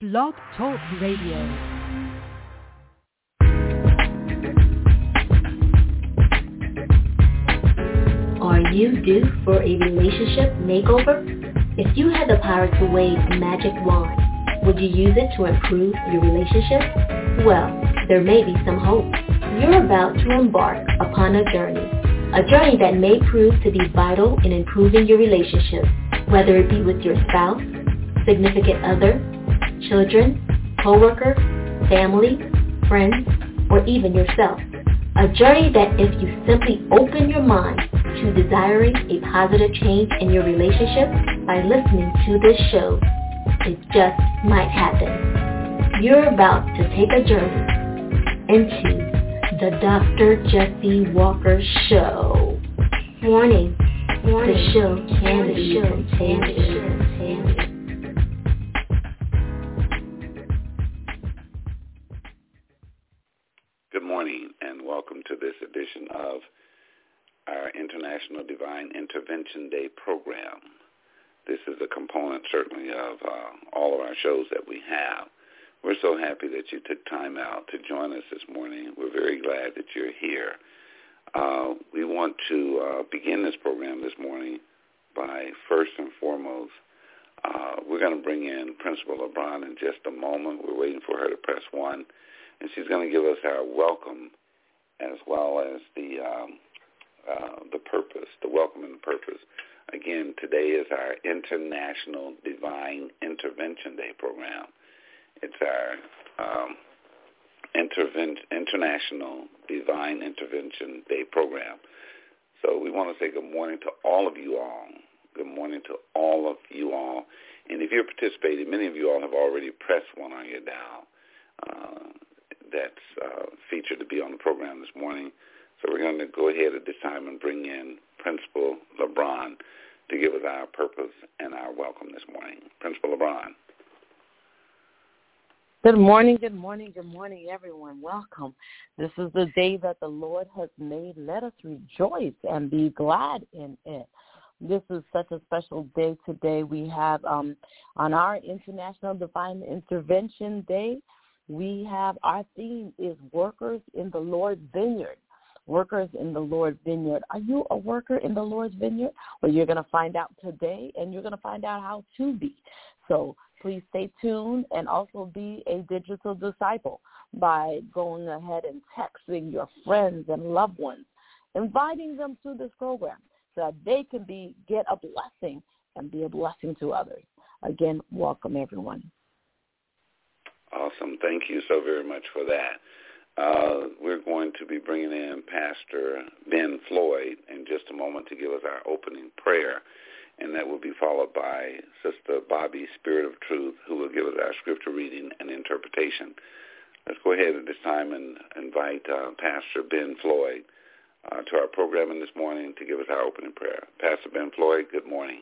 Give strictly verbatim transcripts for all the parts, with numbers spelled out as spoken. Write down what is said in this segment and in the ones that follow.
Blog Talk Radio. Are you due for a relationship makeover? If you had the power to wave a magic wand, would you use it to improve your relationship? Well, there may be some hope. You're about to embark upon a journey, a journey that may prove to be vital in improving your relationship, whether it be with your spouse, significant other, children, co-worker, family, friends, or even yourself. A journey that if you simply open your mind to desiring a positive change in your relationship by listening to this show, it just might happen. You're about to take a journey into the Doctor Jesse Walker Show. Warning, Warning. The show can be contagious. Good morning and welcome to this edition of our International Divine Intervention Day program. This is a component certainly of uh, all of our shows that we have. We're so happy that you took time out to join us this morning. We're very glad that you're here. Uh, we want to uh, begin this program this morning by first and foremost, uh, we're going to bring in Principal LeBron in just a moment. We're waiting for her to press one, and she's going to give us our welcome as well as the um, uh, the purpose, the welcome and the purpose. Again, today is our International Divine Intervention Day program. It's our um, interven- International Divine Intervention Day program. So we want to say good morning to all of you all. Good morning to all of you all. And if you're participating, many of you all have already pressed one on your dial. Uh, that's uh, featured to be on the program this morning. So we're going to go ahead at this time and bring in Principal LeBron to give us our purpose and our welcome this morning. Principal LeBron. Good morning, good morning, good morning, everyone. Welcome. This is the day that the Lord has made. Let us rejoice and be glad in it. This is such a special day today. We have um, on our International Divine Intervention Day, we have our theme is Workers in the Lord's Vineyard. Workers in the Lord's Vineyard. Are you a worker in the Lord's Vineyard? Well, you're going to find out today, and you're going to find out how to be. So please stay tuned and also be a digital disciple by going ahead and texting your friends and loved ones, inviting them to this program so that they can be get a blessing and be a blessing to others. Again, welcome, everyone. Awesome. Thank you so very much for that. Uh, we're going to be bringing in Pastor Ben Floyd in just a moment to give us our opening prayer, and that will be followed by Sister Bobby, Spirit of Truth, who will give us our scripture reading and interpretation. Let's go ahead at this time and invite uh, Pastor Ben Floyd uh, to our program this morning to give us our opening prayer. Pastor Ben Floyd, good morning.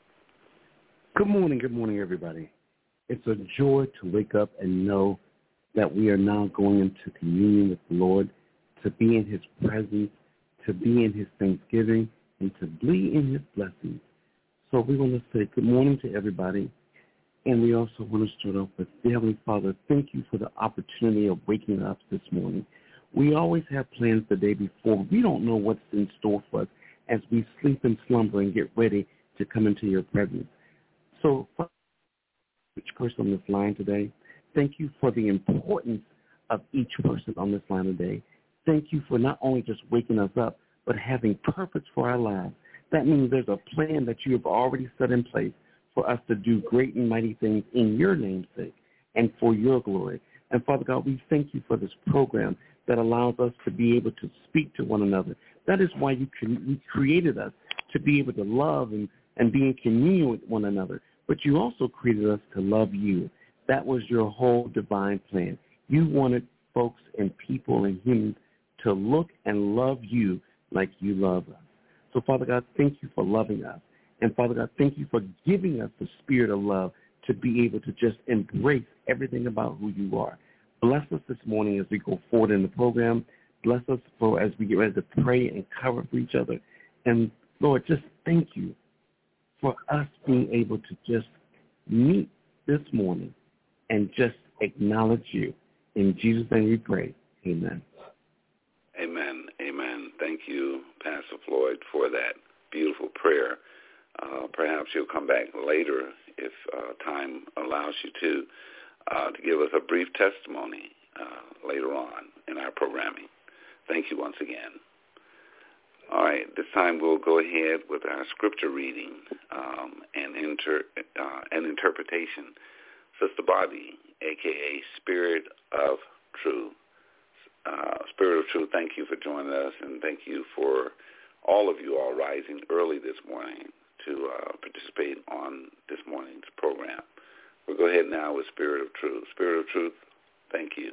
Good morning, good morning, everybody. It's a joy to wake up and know that we are now going into communion with the Lord, to be in his presence, to be in his thanksgiving, and to be in his blessings. So we want to say good morning to everybody, and we also want to start off with, dear Heavenly Father, thank you for the opportunity of waking up this morning. We always have plans the day before. We don't know what's in store for us as we sleep and slumber and get ready to come into your presence. So, each person on this line today, thank you for the importance of each person on this line today. Thank you for not only just waking us up, but having purpose for our lives. That means there's a plan that you have already set in place for us to do great and mighty things in your name's sake and for your glory. And, Father God, we thank you for this program that allows us to be able to speak to one another. That is why you, can, you created us, to be able to love and, and be in communion with one another. But you also created us to love you. That was your whole divine plan. You wanted folks and people and humans to look and love you like you love us. So, Father God, thank you for loving us. And, Father God, thank you for giving us the spirit of love to be able to just embrace everything about who you are. Bless us this morning as we go forward in the program. Bless us for as we get ready to pray and cover for each other. And, Lord, just thank you for us being able to just meet this morning and just acknowledge you. In Jesus' name we pray. Amen. Amen. Amen. Thank you, Pastor Floyd, for that beautiful prayer. Uh, perhaps you'll come back later if uh, time allows you to, uh, to give us a brief testimony uh, later on in our programming. Thank you once again. All right, this time we'll go ahead with our scripture reading um, and, inter, uh, and interpretation. Sister Bobby, a k a. Spirit of Truth. Uh, Spirit of Truth, thank you for joining us, and thank you for all of you all rising early this morning to uh, participate on this morning's program. We'll go ahead now with Spirit of Truth. Spirit of Truth, thank you.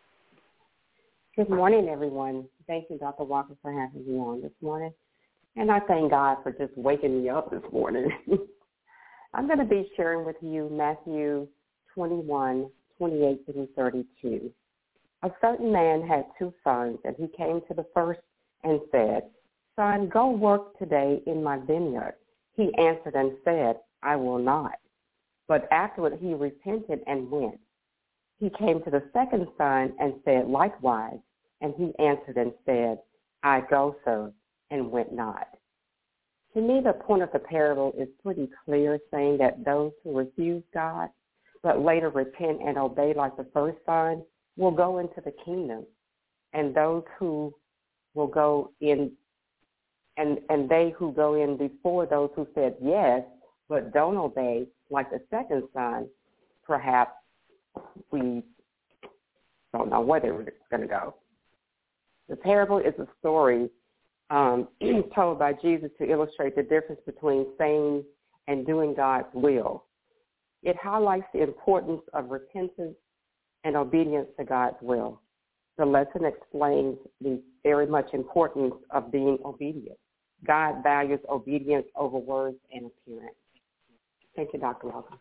Good morning, everyone. Thank you, Doctor Walker, for having me on this morning. And I thank God for just waking me up this morning. I'm going to be sharing with you Matthew twenty-one, twenty-eight through thirty-two. A certain man had two sons, and he came to the first and said, Son, go work today in my vineyard. He answered and said, I will not. But afterward he repented and went. He came to the second son and said likewise, and he answered and said, I go, sir, and went not. To me, the point of the parable is pretty clear, saying that those who refuse God, but later repent and obey like the first son, will go into the kingdom. And those who will go in, and, and they who go in before those who said yes, but don't obey like the second son, perhaps we don't know where they're going to go. The parable is a story um, told by Jesus to illustrate the difference between saying and doing God's will. It highlights the importance of repentance and obedience to God's will. The lesson explains the very much importance of being obedient. God values obedience over words and appearance. Thank you, Doctor Walker.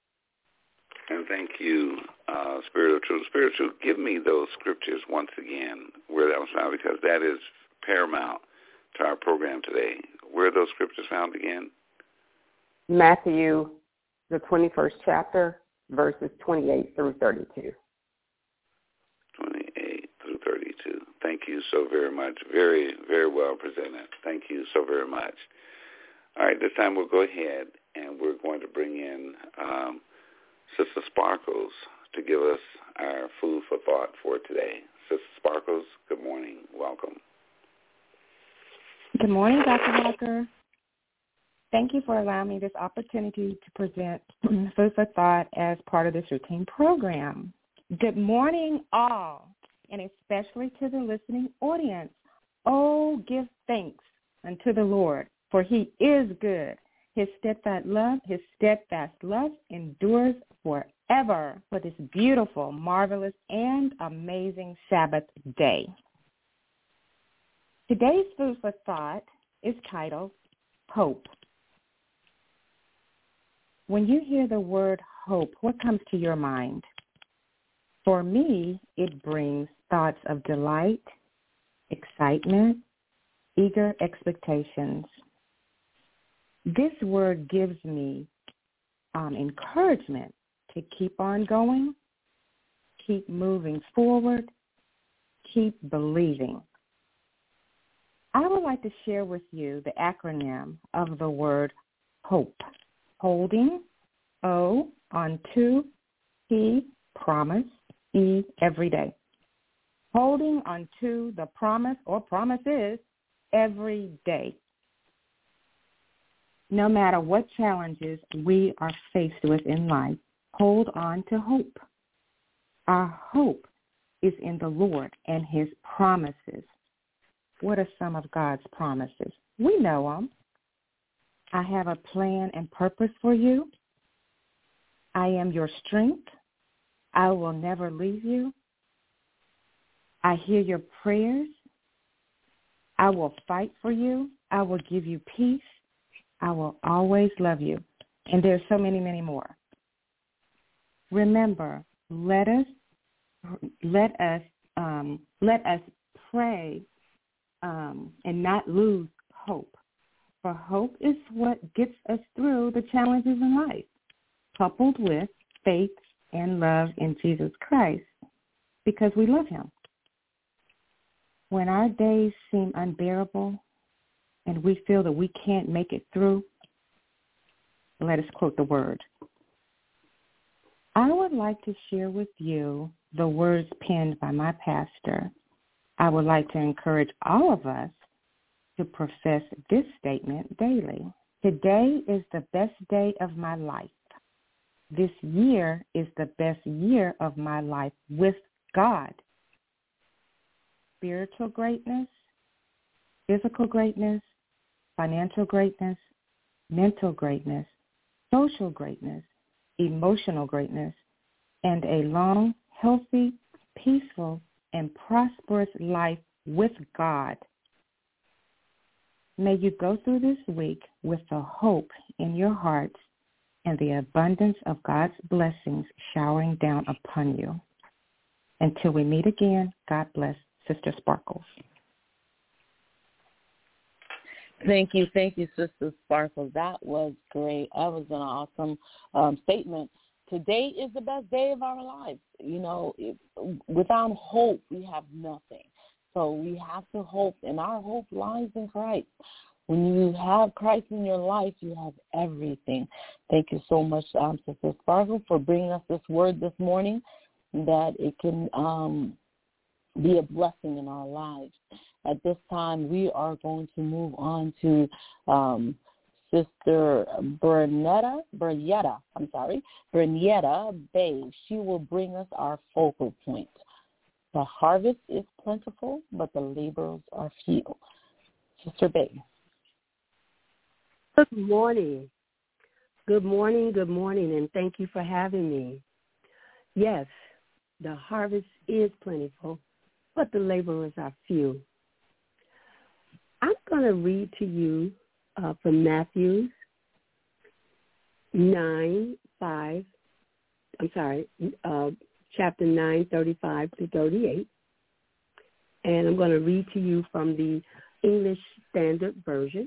And thank you, uh, Spirit of Truth. Spirit of Truth, give me those scriptures once again, where that was found, because that is paramount to our program today. Where are those scriptures found again? Matthew, the twenty-first chapter, verses twenty-eight through thirty-two. twenty-eight through thirty-two. Thank you so very much. Very, very well presented. Thank you so very much. All right, this time we'll go ahead and we're going to bring in um, Sister Sparkles to give us our food for thought for today. Sister Sparkles, good morning. Welcome. Good morning, Doctor Walker. Thank you for allowing me this opportunity to present food for thought as part of this routine program. Good morning, all, and especially to the listening audience. Oh, give thanks unto the Lord, for he is good. His steadfast love, his steadfast love endures forever for this beautiful, marvelous, and amazing Sabbath day. Today's food for thought is titled Hope. When you hear the word hope, what comes to your mind? For me, it brings thoughts of delight, excitement, eager expectations. This word gives me um, encouragement to keep on going, keep moving forward, keep believing. I would like to share with you the acronym of the word hope. Holding, O, on to, P, promise, E, every day. Holding on to the promise or promises every day. No matter what challenges we are faced with in life, hold on to hope. Our hope is in the Lord and his promises. What are some of God's promises? We know them. I have a plan and purpose for you. I am your strength. I will never leave you. I hear your prayers. I will fight for you. I will give you peace. I will always love you. And there's so many, many more. Remember, let us let us um, let us pray um, and not lose hope. For hope is what gets us through the challenges in life, coupled with faith and love in Jesus Christ because we love him. When our days seem unbearable and we feel that we can't make it through, let us quote the word. I would like to share with you the words penned by my pastor. I would like to encourage all of us to profess this statement daily. Today is the best day of my life. This year is the best year of my life with God. Spiritual greatness, physical greatness, financial greatness, mental greatness, social greatness, emotional greatness, and a long, healthy, peaceful, and prosperous life with God. May you go through this week with the hope in your hearts and the abundance of God's blessings showering down upon you. Until we meet again, God bless Sister Sparkles. Thank you. Thank you, Sister Sparkles. That was great. That was an awesome um, statement. Today is the best day of our lives. You know, it, without hope, we have nothing. So we have to hope, and our hope lies in Christ. When you have Christ in your life, you have everything. Thank you so much, um, Sister Sparkle, for bringing us this word this morning, that it can um, be a blessing in our lives. At this time, we are going to move on to um, Sister Bernetta, Bernetta, I'm sorry, Bernetta Bay. She will bring us our focal point. The harvest is plentiful, but the laborers are few. Sister Bay. Good morning. Good morning, good morning, and thank you for having me. Yes, the harvest is plentiful, but the laborers are few. I'm going to read to you uh, from Matthew nine, five, I'm sorry, uh, chapter nine, thirty-five to thirty-eight. And I'm going to read to you from the English Standard Version.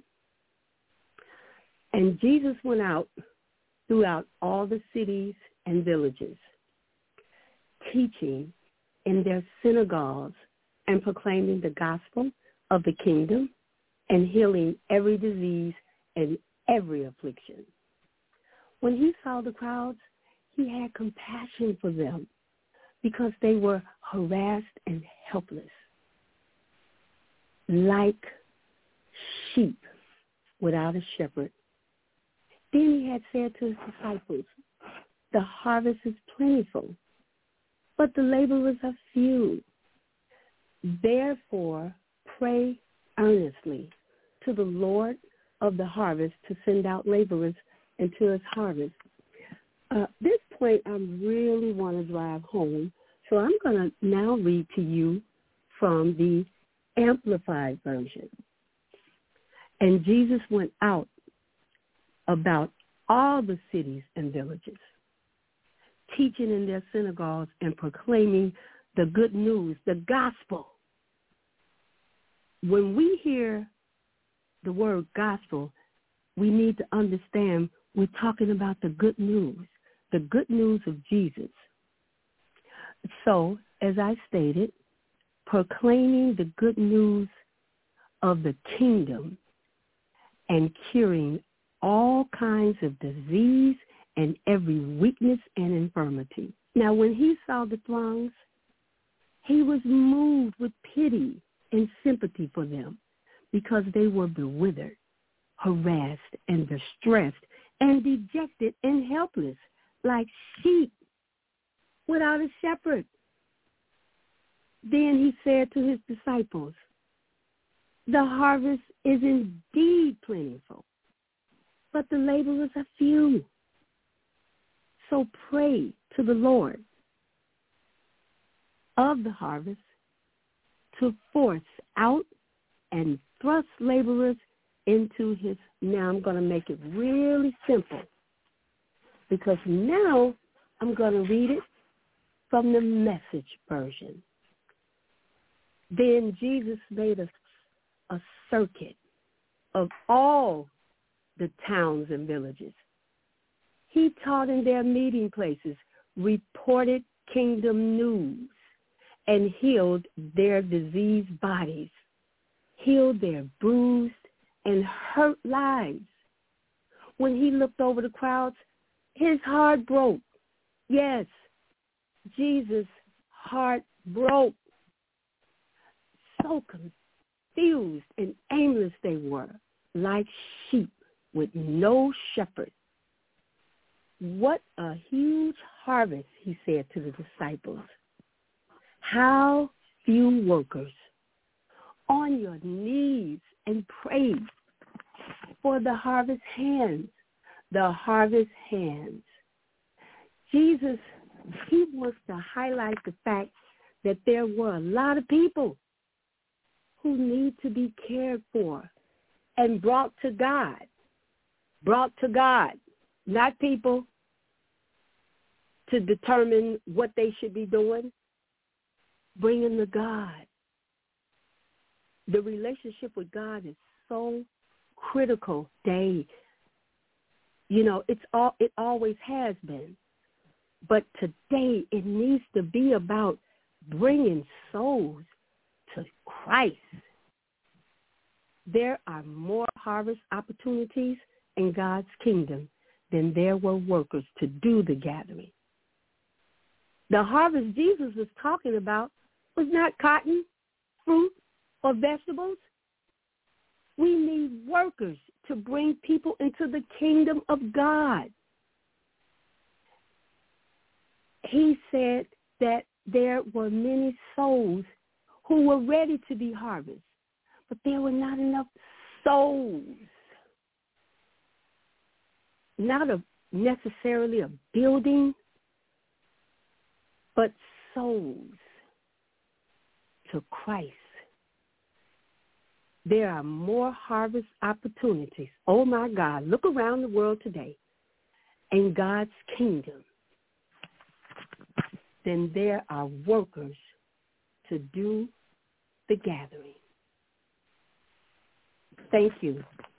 And Jesus went out throughout all the cities and villages, teaching in their synagogues and proclaiming the gospel of the kingdom and healing every disease and every affliction. When he saw the crowds, he had compassion for them because they were harassed and helpless, like sheep without a shepherd. Then he had said to his disciples, the harvest is plentiful, but the laborers are few. Therefore, pray earnestly to the Lord of the harvest to send out laborers into his harvest. Uh, this point I really want to drive home, so I'm going to now read to you from the Amplified Version. And Jesus went out about all the cities and villages, teaching in their synagogues and proclaiming the good news, the gospel. When we hear the word gospel, we need to understand we're talking about the good news, the good news of Jesus. So, as I stated, proclaiming the good news of the kingdom and curing all kinds of disease and every weakness and infirmity. Now, when he saw the throngs, he was moved with pity and sympathy for them because they were bewildered, harassed, and distressed, and dejected and helpless, like sheep without a shepherd. Then he said to his disciples, the harvest is indeed plentiful, but the laborers are few. So pray to the Lord of the harvest to force out and thrust laborers into his. Now I'm going to make it really simple because now I'm going to read it from the Message version. Then Jesus made a, a circuit of all the towns and villages. He taught in their meeting places, reported kingdom news and healed their diseased bodies, healed their bruised and hurt lives. When he looked over the crowds, his heart broke. Yes, Jesus' heart broke. So confused and aimless they were, like sheep with no shepherd. What a huge harvest, he said to the disciples. How few workers. On your knees and pray for the harvest hands, the harvest hands. Jesus, he wants to highlight the fact that there were a lot of people who need to be cared for and brought to God. Brought to God, not people to determine what they should be doing. Bringing to God. The relationship with God is so critical, Dave. You know, it's all it always has been. But today it needs to be about bringing souls to Christ. There are more harvest opportunities in God's kingdom than there were workers to do the gathering. The harvest Jesus was talking about was not cotton, fruit, or vegetables. We need workers to bring people into the kingdom of God. He said that there were many souls who were ready to be harvested, but there were not enough souls. Not a, necessarily a building, but souls to Christ. There are more harvest opportunities. Oh, my God. Look around the world today in God's kingdom. Then there are workers to do the gathering. Thank you.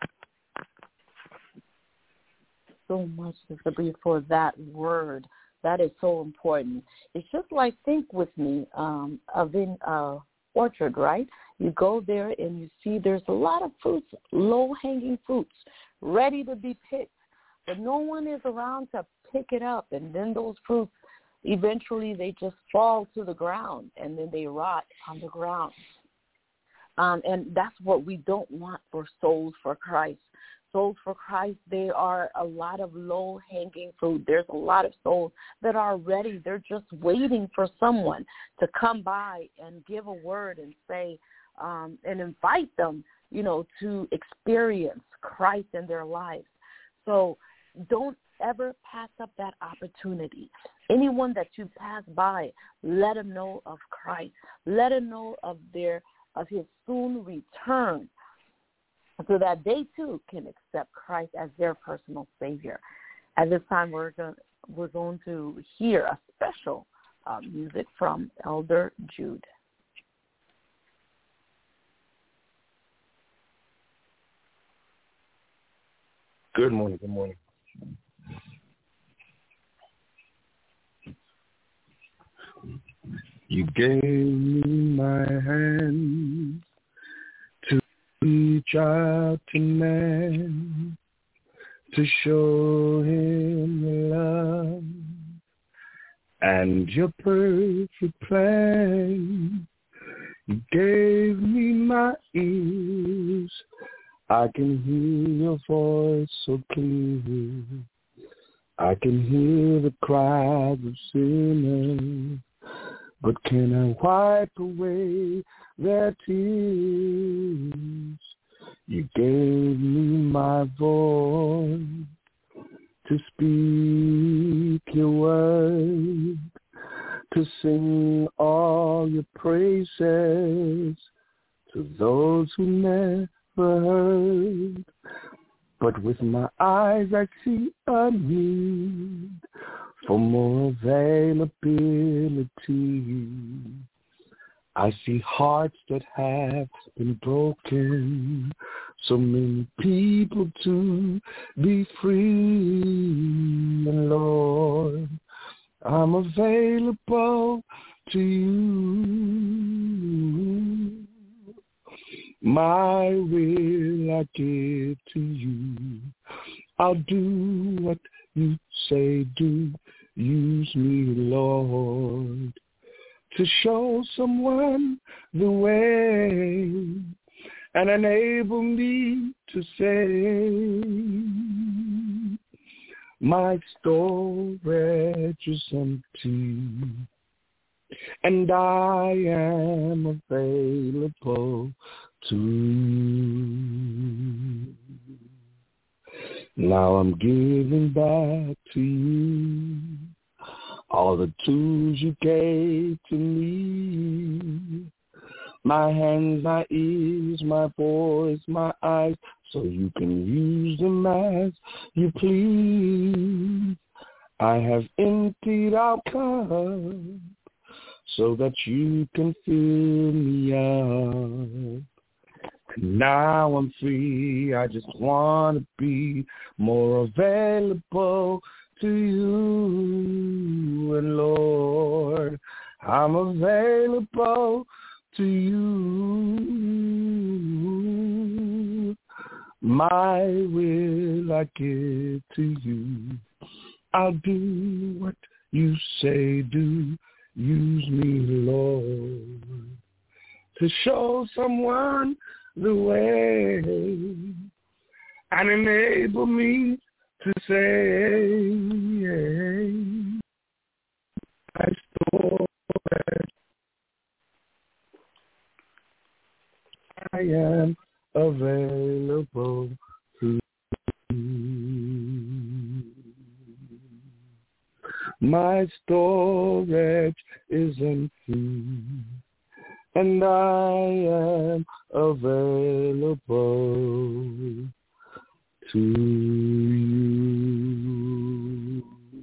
So much, Sister Bree, for that word. That is so important. It's just like, think with me, um, of in uh, orchard, right? You go there and you see there's a lot of fruits, low-hanging fruits, ready to be picked, but no one is around to pick it up. And then those fruits, eventually they just fall to the ground, and then they rot on the ground. Um, and that's what we don't want for souls for Christ. Souls for Christ, they are a lot of low-hanging fruit. There's a lot of souls that are ready. They're just waiting for someone to come by and give a word and say, um, and invite them, you know, to experience Christ in their lives. So don't ever pass up that opportunity. Anyone that you pass by, let them know of Christ. Let them know of their of his soon return, so that they too can accept Christ as their personal Savior. At this time, we're going we're going to hear a special uh, music from Elder Jude. Good morning. Good morning. You gave me my hand to reach out to man, to show him love and your perfect plan. You gave me my ears, I can hear your voice so clear. I can hear the cries of sinners, but can I wipe away their tears? You gave me my voice to speak your word, to sing all your praises to those who never heard. But with my eyes I see a need for more availability. I see hearts that have been broken, so many people to be free. And Lord, I'm available to you. My will I give to you. I'll do what you say do. Use me, Lord, to show someone the way and enable me to say, my storage is empty and I am available to you. Now I'm giving back to you all the tools you gave to me. My hands, my ears, my voice, my eyes, so you can use them as you please. I have emptied out cup so that you can fill me up. Now I'm free, I just want to be more available to you. And Lord, I'm available to you. My will I give to you. I'll do what you say do. Use me, Lord, to show someone the way and enable me to say, I store I am available to you. My storage is empty and I am available to you.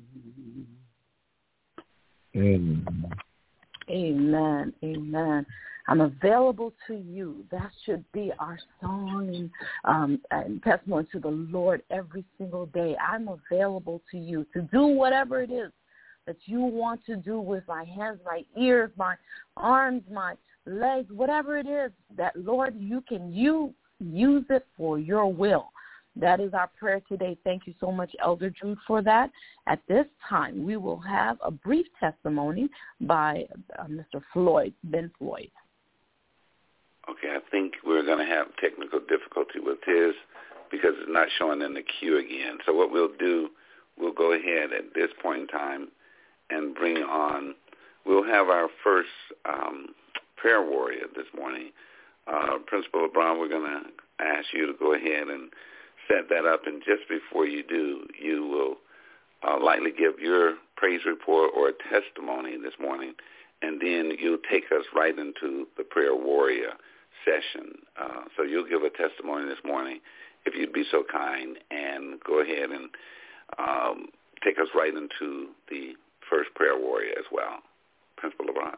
Amen. Amen. Amen. I'm available to you. That should be our song and, um, and testimony to the Lord every single day. I'm available to you to do whatever it is that you want to do with my hands, my ears, my arms, my legs, whatever it is that, Lord, you can you use it for your will. That is our prayer today. Thank you so much, Elder Jude, for that. At this time, we will have a brief testimony by uh, Mister Floyd, Ben Floyd. Okay, I think we're going to have technical difficulty with his because it's not showing in the queue again. So what we'll do, we'll go ahead at this point in time and bring on, we'll have our first um, prayer warrior this morning. Uh, Principal LeBron, we're going to ask you to go ahead and set that up. And just before you do, you will uh, likely give your praise report or a testimony this morning, and then you'll take us right into the prayer warrior session. Uh, so you'll give a testimony this morning, if you'd be so kind, and go ahead and um, take us right into the first prayer warrior as well. Principal LeBron.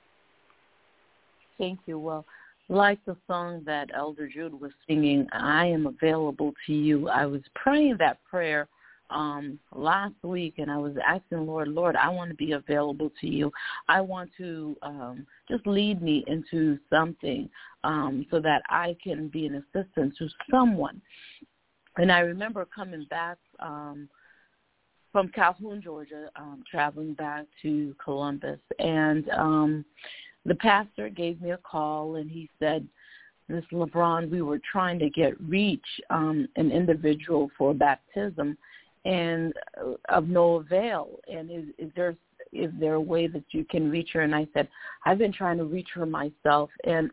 Thank you. Well, like the song that Elder Jude was singing, I am available to you. I was praying that prayer um, last week, and I was asking Lord, Lord, I want to be available to you. I want to um, just lead me into something um, so that I can be an assistant to someone. And I remember coming back um, from Calhoun, Georgia, um, traveling back to Columbus, and um, the pastor gave me a call, and he said, Miz LeBron, we were trying to get reach um, an individual for baptism, and uh, of no avail. And is, is there is there a way that you can reach her? And I said, I've been trying to reach her myself, and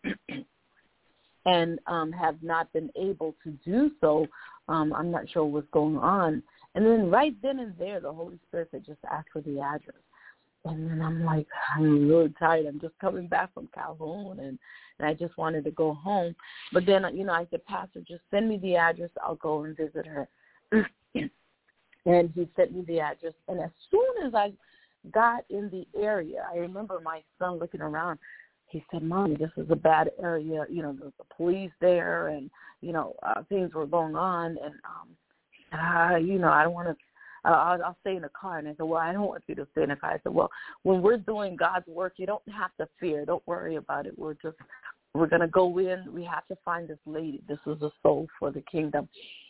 and um, have not been able to do so. Um, I'm not sure what's going on. And then right then and there, the Holy Spirit said, just ask for the address. And then I'm like, I'm really tired. I'm just coming back from Calhoun, and, and I just wanted to go home. But then, you know, I said, Pastor, just send me the address. I'll go and visit her. And he sent me the address. And as soon as I got in the area, I remember my son looking around. He said, Mommy, this is a bad area. You know, there's the police there, and, you know, uh, things were going on. And, um, uh, you know, I don't want to uh, I'll, I'll stay in the car. And I said, well, I don't want you to stay in the car. I said, well, when we're doing God's work, you don't have to fear. Don't worry about it. We're just, we're going to go in. We have to find this lady. This is a soul for the kingdom.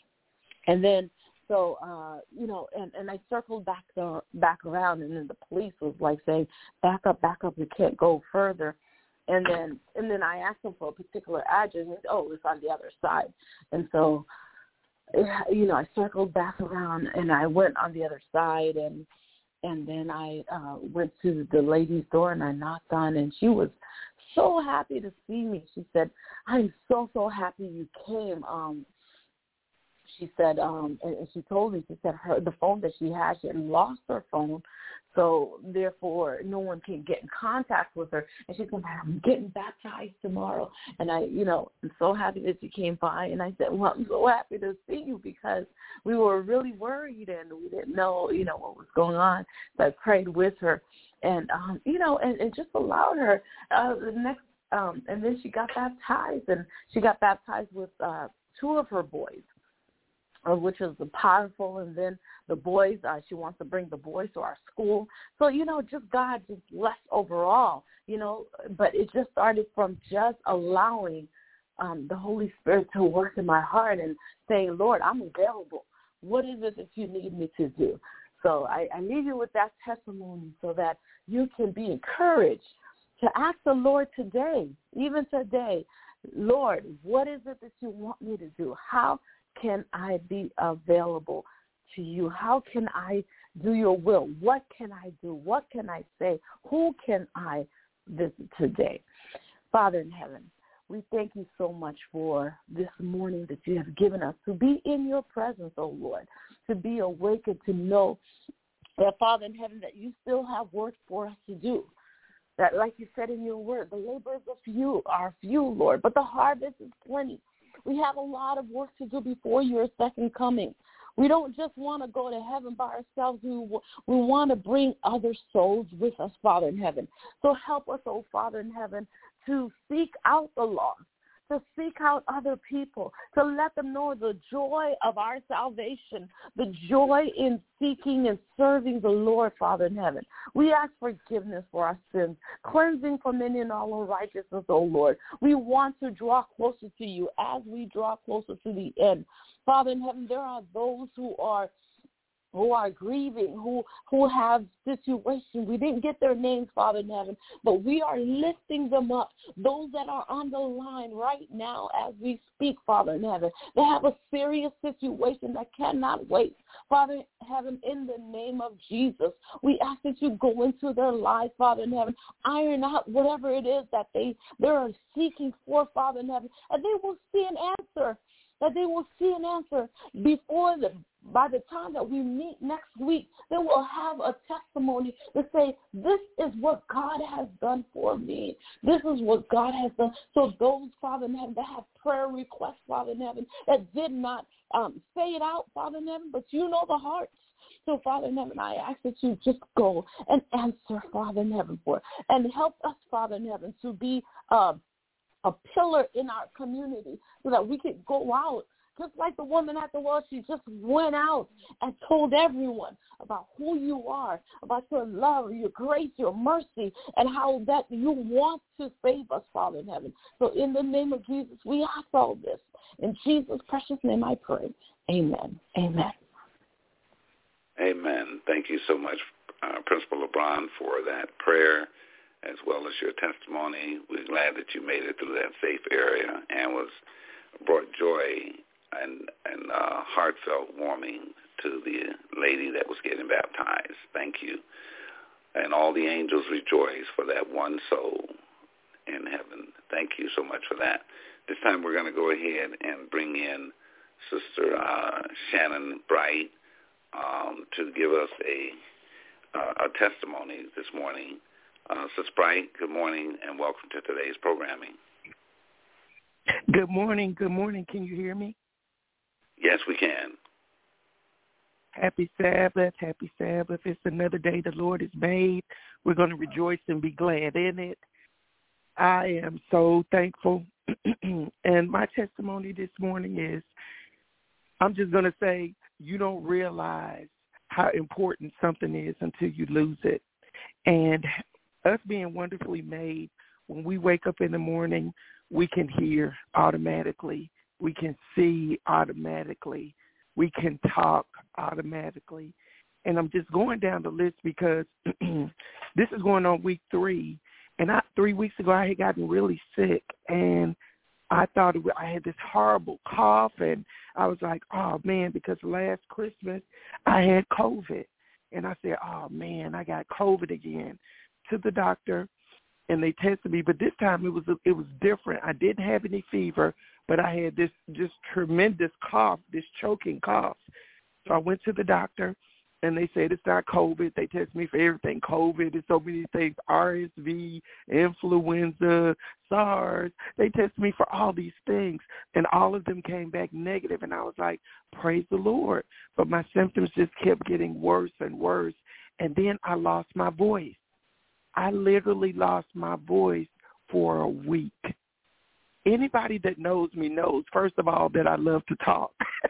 And then, so, uh, you know, and, and I circled back the, back around, and then the police was like saying, back up, back up, you can't go further. And then and then I asked them for a particular address, and he said, oh, it's on the other side. And so, you know, I circled back around, and I went on the other side, and and then I uh, went to the lady's door, and I knocked on, and she was so happy to see me. She said, I'm so, so happy you came. Um, she said, um, and she told me, she said her the phone that she had, she had lost her phone, so therefore no one can get in contact with her. And she said, I'm getting baptized tomorrow. And I, you know, I'm so happy that you came by. And I said, well, I'm so happy to see you because we were really worried and we didn't know, you know, what was going on. So I prayed with her and, um, you know, and, and just allowed her uh, the next, um, and then she got baptized, and she got baptized with uh, two of her boys. Uh, which is powerful, and then the boys, uh, she wants to bring the boys to our school. So, you know, just God just blessed overall, you know, but it just started from just allowing um, the Holy Spirit to work in my heart and saying, Lord, I'm available. What is it that you need me to do? So I, I leave you with that testimony so that you can be encouraged to ask the Lord today, even today, Lord, what is it that you want me to do? How can I be available to you? How can I do your will? What can I do? What can I say? Who can I visit today? Father in heaven, we thank you so much for this morning that you have given us to be in your presence, oh Lord, to be awake and to know that, Father in heaven, that you still have work for us to do. That, like you said in your word, the laborers of few are few, Lord, but the harvest is plenty. We have a lot of work to do before your second coming. We don't just want to go to heaven by ourselves. We, we want to bring other souls with us, Father in heaven. So help us, oh Father in heaven, to seek out the lost, to seek out other people, to let them know the joy of our salvation, the joy in seeking and serving the Lord, Father in heaven. We ask forgiveness for our sins, cleansing from any and all unrighteousness, oh Lord. We want to draw closer to you as we draw closer to the end. Father in heaven, there are those who are who are grieving, who who have situations. We didn't get their names, Father in heaven, but we are lifting them up. Those that are on the line right now as we speak, Father in heaven, they have a serious situation that cannot wait. Father in heaven, in the name of Jesus, we ask that you go into their lives, Father in heaven, iron out whatever it is that they, they are seeking for, Father in heaven, and they will see an answer. That they will see an answer before the, by the time that we meet next week, they will have a testimony to say, this is what God has done for me. This is what God has done. So those, Father in heaven, that have prayer requests, Father in heaven, that did not um, fade out, Father in heaven, but you know the hearts. So, Father in heaven, I ask that you just go and answer, Father in heaven, for it. And help us, Father in heaven, to be uh, a pillar in our community so that we could go out. Just like the woman at the well, she just went out and told everyone about who you are, about your love, your grace, your mercy, and how that you want to save us, Father in heaven. So in the name of Jesus, we ask all this. In Jesus' precious name I pray. Amen. Amen. Amen. Thank you so much, uh, Principal LeBron, for that prayer as well as your testimony. We're glad that you made it through that safe area and was brought joy and, and uh, heartfelt warming to the lady that was getting baptized. Thank you. And all the angels rejoice for that one soul in heaven. Thank you so much for that. This time we're going to go ahead and bring in Sister uh, Shannon Bright um, to give us a, uh, a testimony this morning. Uh, Sister Bright, good morning, and welcome to today's programming. Good morning. Good morning. Can you hear me? Yes, we can. Happy Sabbath. Happy Sabbath. It's another day the Lord has made. We're going to rejoice and be glad in it. I am so thankful. And my testimony this morning is, I'm just going to say, you don't realize how important something is until you lose it. And us being wonderfully made, when we wake up in the morning, we can hear automatically. We can see automatically. We can talk automatically. And I'm just going down the list because this is going on week three. And I, three weeks ago, I had gotten really sick. And I thought it, I had this horrible cough. And I was like, oh, man, because last Christmas I had COVID. And I said, oh, man, I got COVID again. To the doctor, and they tested me. But this time it was it was different. I didn't have any fever, but I had this just tremendous cough, this choking cough. So I went to the doctor, and they said it's not COVID. They tested me for everything. COVID is so many things, R S V, influenza, SARS. They tested me for all these things, and all of them came back negative. And I was like, praise the Lord. But my symptoms just kept getting worse and worse. And then I lost my voice. I literally lost my voice for a week. Anybody that knows me knows, first of all, that I love to talk.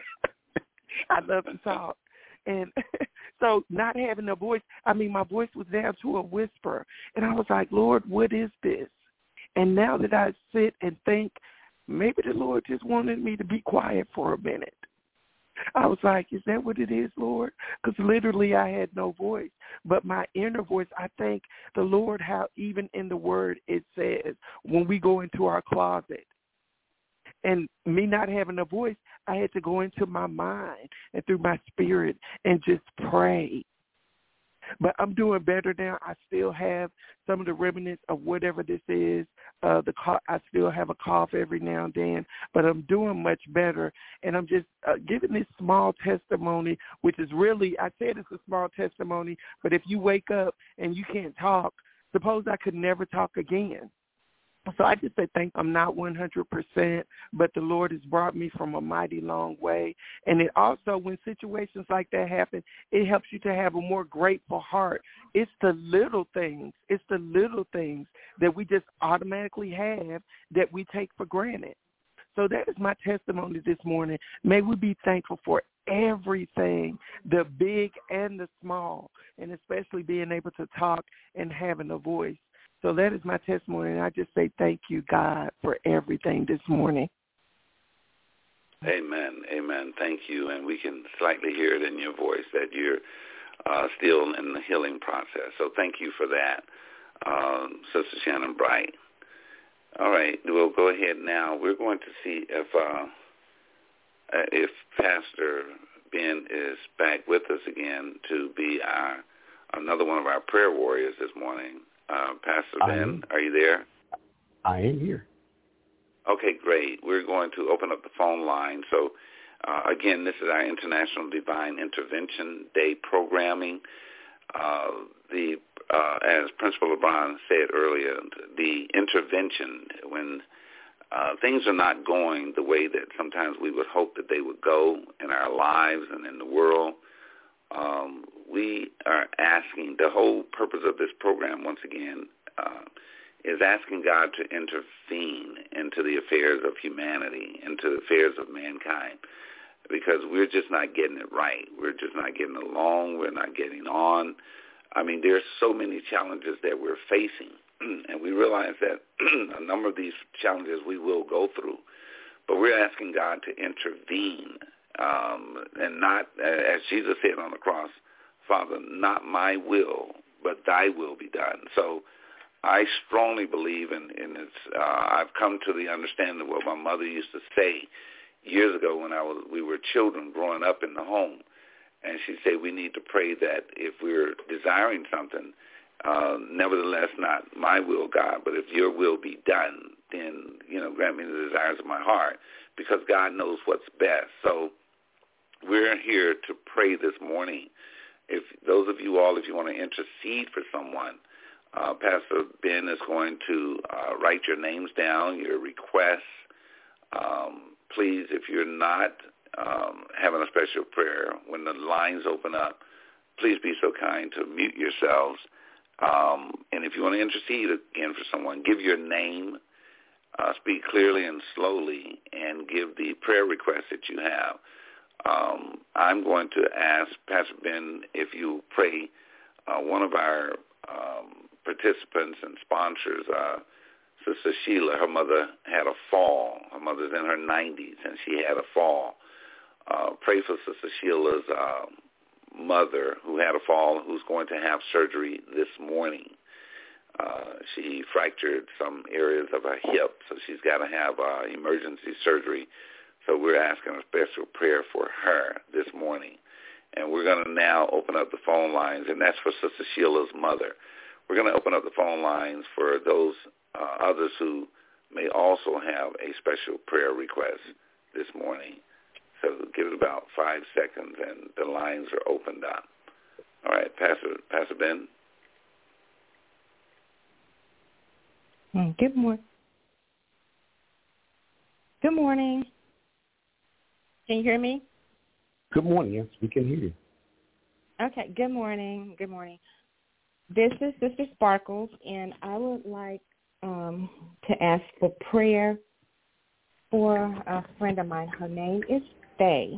I love to talk. And so not having a voice, I mean, my voice was down to a whisper. And I was like, Lord, what is this? And now that I sit and think, maybe the Lord just wanted me to be quiet for a minute. I was like, is that what it is, Lord? Because literally I had no voice. But my inner voice, I thank the Lord how even in the word it says when we go into our closet, and me not having a voice, I had to go into my mind and through my spirit and just pray. But I'm doing better now. I still have some of the remnants of whatever this is. Uh, the cough, I still have a cough every now and then, but I'm doing much better. And I'm just uh, giving this small testimony, which is really, I said it's a small testimony, but if you wake up and you can't talk, suppose I could never talk again. So I just say thank I'm not one hundred percent, but the Lord has brought me from a mighty long way. And it also, when situations like that happen, it helps you to have a more grateful heart. It's the little things. It's the little things that we just automatically have that we take for granted. So that is my testimony this morning. May we be thankful for everything, the big and the small, and especially being able to talk and having a voice. So that is my testimony, and I just say thank you, God, for everything this morning. Amen, amen. Thank you, and we can slightly hear it in your voice that you're uh, still in the healing process. So thank you for that, um, Sister Shannon Bright. All right, we'll go ahead now. We're going to see if uh, if Pastor Ben is back with us again to be our another one of our prayer warriors this morning. Uh, Pastor Ben, am, are you there? I am here. Okay, great. We're going to open up the phone line. So, uh, again, this is our International Divine Intervention Day programming. Uh, the uh, as Principal LeBron said earlier, the intervention, when uh, things are not going the way that sometimes we would hope that they would go in our lives and in the world, Um, we are asking, the whole purpose of this program, once again, uh, is asking God to intervene into the affairs of humanity, into the affairs of mankind, because we're just not getting it right. We're just not getting along. We're not getting on. I mean, there's so many challenges that we're facing, and we realize that a number of these challenges we will go through, but we're asking God to intervene. Um, and not, as Jesus said on the cross, Father, not my will, but thy will be done. So I strongly believe in, in this. Uh, I've come to the understanding of what my mother used to say years ago when I was, we were children growing up in the home. And she'd say we need to pray that if we're desiring something, uh, nevertheless, not my will, God, but if your will be done, then, you know, grant me the desires of my heart, because God knows what's best. So we're here to pray this morning. If those of you all, if you want to intercede for someone, uh, Pastor Ben is going to uh, write your names down, your requests. Um, please, if you're not um, having a special prayer, when the lines open up, please be so kind to mute yourselves. Um, and if you want to intercede again for someone, give your name, uh, speak clearly and slowly, and give the prayer request that you have. Um, I'm going to ask Pastor Ben if you pray uh, one of our um, participants and sponsors, uh, Sister Sheila. Her mother had a fall. Her mother's in her nineties, and she had a fall. Uh, pray for Sister Sheila's uh, mother who had a fall, who's going to have surgery this morning. Uh, she fractured some areas of her hip, so she's got to have uh, emergency surgery. So we're asking a special prayer for her this morning. And we're going to now open up the phone lines, and that's for Sister Sheila's mother. We're going to open up the phone lines for those uh, others who may also have a special prayer request this morning. So give it about five seconds, and the lines are opened up. All right, Pastor, Pastor Ben. Good morning. Good morning. Can you hear me? Good morning. Yes, we can hear you. Okay. Good morning. Good morning. This is Sister Sparkles, and I would like um, to ask for prayer for a friend of mine. Her name is Faye,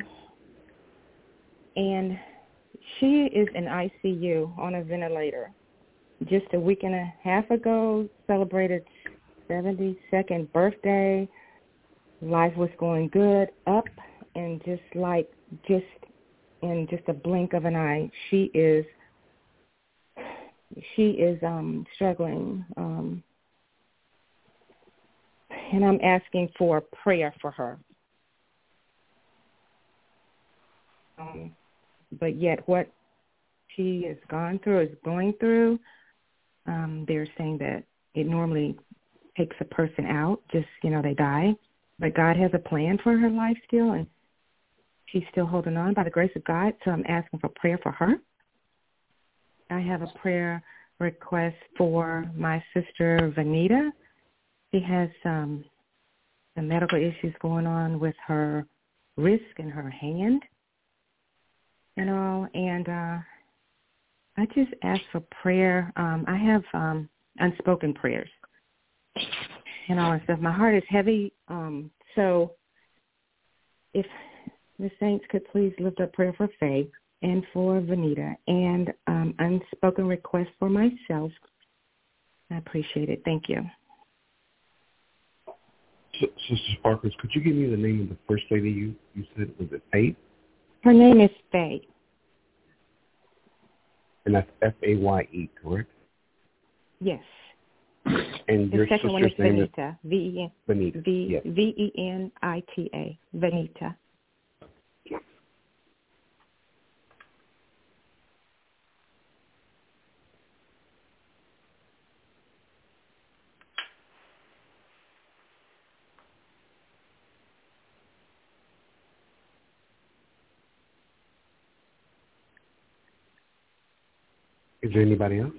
and she is in I C U on a ventilator. Just a week and a half ago, celebrated seventy-second birthday. Life was going good, up, and just like, just in just a blink of an eye, she is, she is um, struggling. Um, and I'm asking for prayer for her. Um, but yet what she has gone through, is going through, Um, they're saying that it normally takes a person out, just, you know, they die. But God has a plan for her life still, and she's still holding on by the grace of God. So I'm asking for prayer for her. I have a prayer request for my sister, Vanita. She has um, some medical issues going on with her wrist and her hand and all. And uh, I just ask for prayer. Um, I have um, unspoken prayers and all that stuff. My heart is heavy. Um, so if the saints could please lift up prayer for Faye and for Vanita, and um, unspoken request for myself, I appreciate it. Thank you. Sister Sparkles, could you give me the name of the first lady you, you said? Was it Faye? Her name is Faye. And that's F A Y E, correct? Yes. And the your second one is sister's name Vanita. is V E N Vanita. V Yes. V E N I T A. Vanita. Is there anybody else?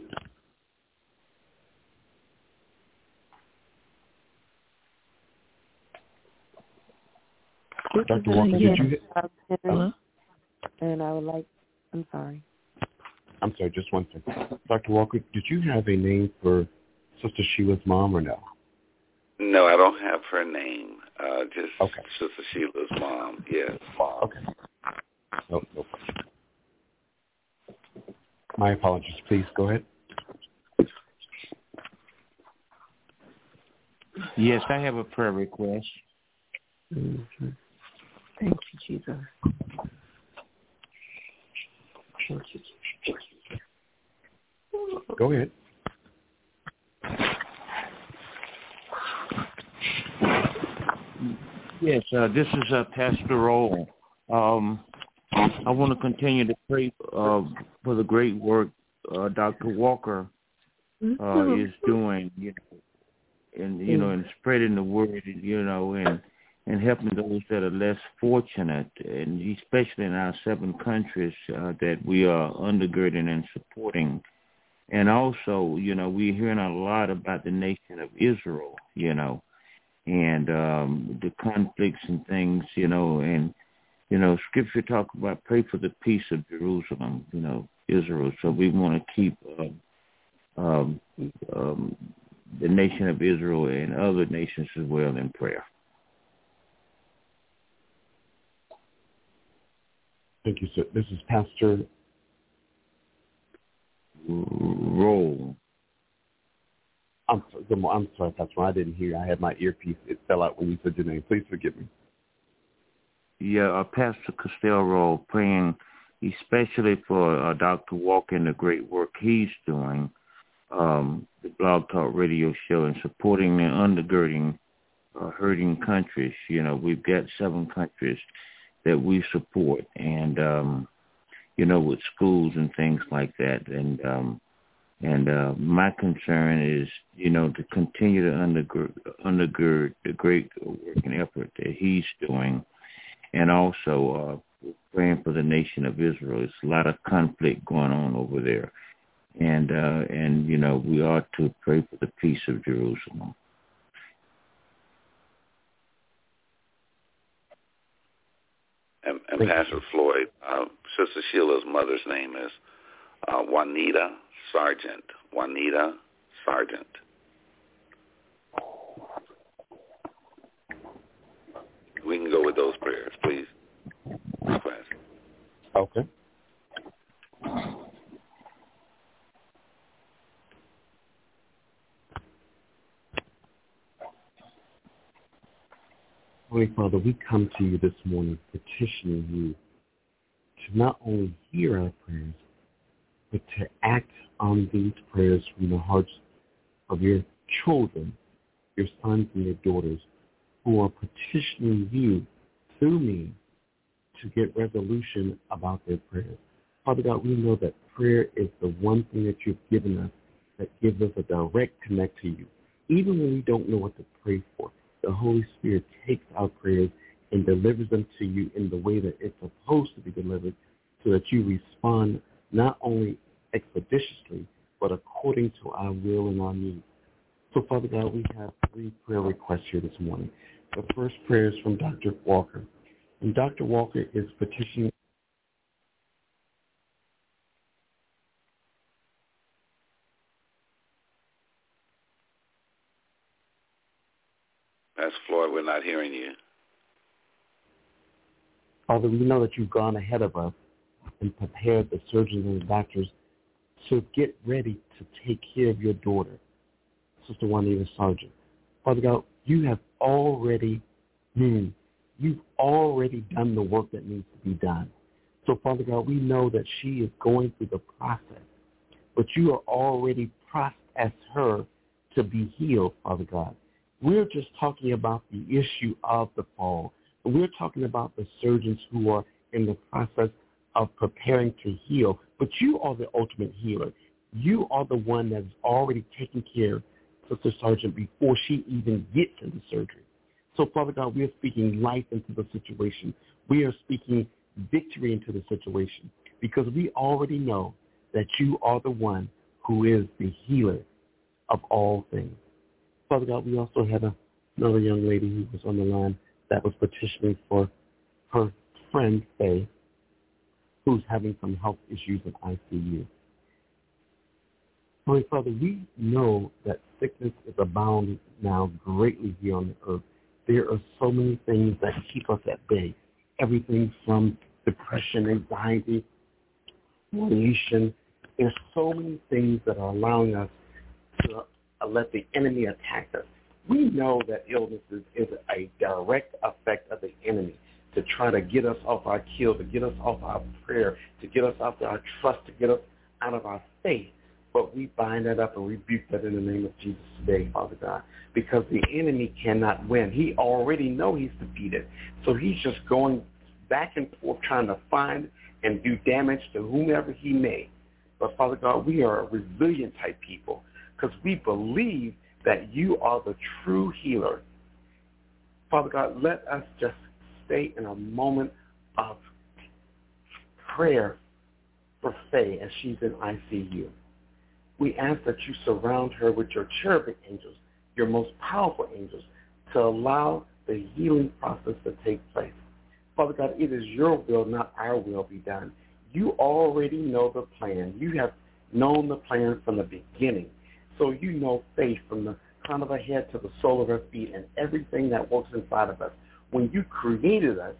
Doctor Walker, yes. did you... Hello? And I would like, I'm sorry. I'm sorry, just one second. Doctor Walker, did you have a name for Sister Sheila's mom or no? No, I don't have her name. Uh, just okay. Sister Sheila's mom, yes. Okay. No, no problem. My apologies. Please go ahead. Yes, I have a prayer request. Mm-hmm. Thank you, Jesus. Thank you, Jesus. Go ahead. Yes, uh, this is uh, Pastor Roll. Um, I want to continue to pray uh, for the great work uh, Doctor Walker uh, is doing, you know, and you know, and spreading the word, you know, and and helping those that are less fortunate, and especially in our seven countries uh, that we are undergirding and supporting. And also, you know, we're hearing a lot about the nation of Israel, you know, and um, the conflicts and things, you know, and, you know, Scripture talk about pray for the peace of Jerusalem, you know, Israel. So we want to keep uh, um, um, the nation of Israel and other nations as well in prayer. Thank you, sir. This is Pastor Roll. I'm, I'm sorry, Pastor. I didn't hear you. I had my earpiece. It fell out when you said your name. Please forgive me. Yeah, uh, Pastor Costello, praying especially for uh, Doctor Walker and the great work he's doing, um, the Blog Talk Radio show, and supporting and undergirding uh, hurting countries. You know, we've got seven countries that we support, and, um, you know, with schools and things like that. And um, and uh, my concern is, you know, to continue to undergird, undergird the great work and effort that he's doing. And also uh, praying for the nation of Israel. There's a lot of conflict going on over there. And, uh, and you know, we ought to pray for the peace of Jerusalem. And, and Pastor Floyd, uh, Sister Sheila's mother's name is uh, Juanita Sargent. Juanita Sargent. We can go with those prayers, please. Request. Okay. Holy Father, we come to you this morning petitioning you to not only hear our prayers, but to act on these prayers from the hearts of your children, your sons and your daughters, who are petitioning you through me to get resolution about their prayers. Father God, we know that prayer is the one thing that you've given us that gives us a direct connect to you. Even when we don't know what to pray for, the Holy Spirit takes our prayers and delivers them to you in the way that it's supposed to be delivered, so that you respond not only expeditiously, but according to our will and our needs. So, Father God, we have three prayer requests here this morning. The first prayer is from Doctor Walker. And Doctor Walker is petitioning Pastor Floyd, we're not hearing you. Father, we know that you've gone ahead of us and prepared the surgeons and the doctors to get ready to take care of your daughter, Sister Juanita Sargent. Father God, you have already, hmm, you've already done the work that needs to be done. So, Father God, we know that she is going through the process, but you are already processed her to be healed, Father God. We're just talking about the issue of the fall. We're talking about the surgeons who are in the process of preparing to heal. But you are the ultimate healer. You are the one that is already taking care of Sister Sargent before she even gets into surgery. So, Father God, we are speaking life into the situation. We are speaking victory into the situation, because we already know that you are the one who is the healer of all things. Father God, we also had a, another young lady who was on the line that was petitioning for her friend, Faye, who's having some health issues in I C U. Holy Father, we know that sickness is abounding now greatly here on the earth. There are so many things that keep us at bay. Everything from depression, anxiety, humiliation. There's so many things that are allowing us to uh, let the enemy attack us. We know that illness is, is a direct effect of the enemy to try to get us off our kill, to get us off our prayer, to get us off our trust, to get us out of our faith. But we bind that up and rebuke that in the name of Jesus today, Father God, because the enemy cannot win. He already knows he's defeated. So he's just going back and forth trying to find and do damage to whomever he may. But, Father God, we are a resilient type people because we believe that you are the true healer. Father God, let us just stay in a moment of prayer for Faye as she's in I C U. We ask that you surround her with your cherubic angels, your most powerful angels, to allow the healing process to take place. Father God, it is your will, not our will, be done. You already know the plan. You have known the plan from the beginning. So you know faith from the crown of our head to the sole of our feet and everything that works inside of us. When you created us,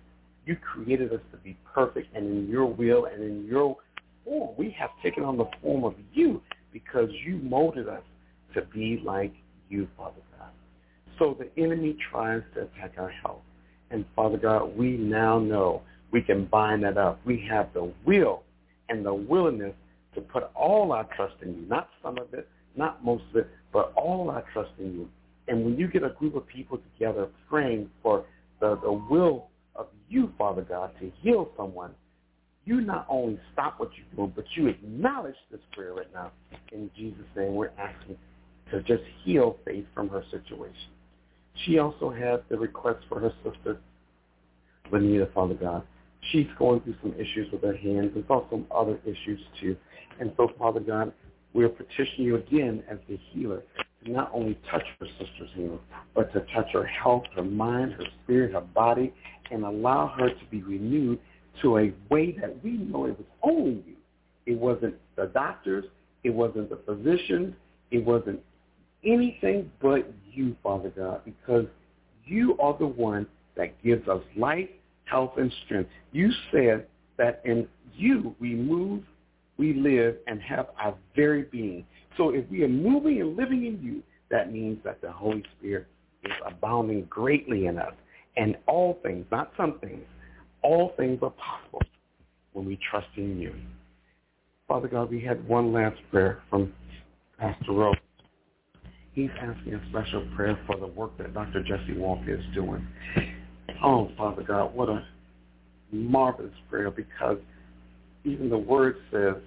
You created us to be perfect and in your will and in your form. We have taken on the form of you because you molded us to be like you, Father God. So the enemy tries to attack our health. And, Father God, we now know we can bind that up. We have the will and the willingness to put all our trust in you, not some of it, not most of it, but all our trust in you. And when you get a group of people together praying for the, the will of you, Father God, to heal someone, you not only stop what you're doing, but you acknowledge this prayer right now. In Jesus' name, we're asking to just heal Faith from her situation. She also has the request for her sister, Lenita, Father God. She's going through some issues with her hands. There's also some other issues too. And so, Father God, we're petitioning you again as the healer to not only touch her sister's hand, but to touch her health, her mind, her spirit, her body, and allow her to be renewed to a way that we know it was only you. It wasn't the doctors. It wasn't the physicians. It wasn't anything but you, Father God, because you are the one that gives us life, health, and strength. You said that in you we move, we live, and have our very being. So if we are moving and living in you, that means that the Holy Spirit is abounding greatly in us. And all things, not some things, all things are possible when we trust in you. Father God, we had one last prayer from Pastor Rowe. He's asking a special prayer for the work that Doctor Jesse Walker is doing. Oh, Father God, what a marvelous prayer, because even the word says,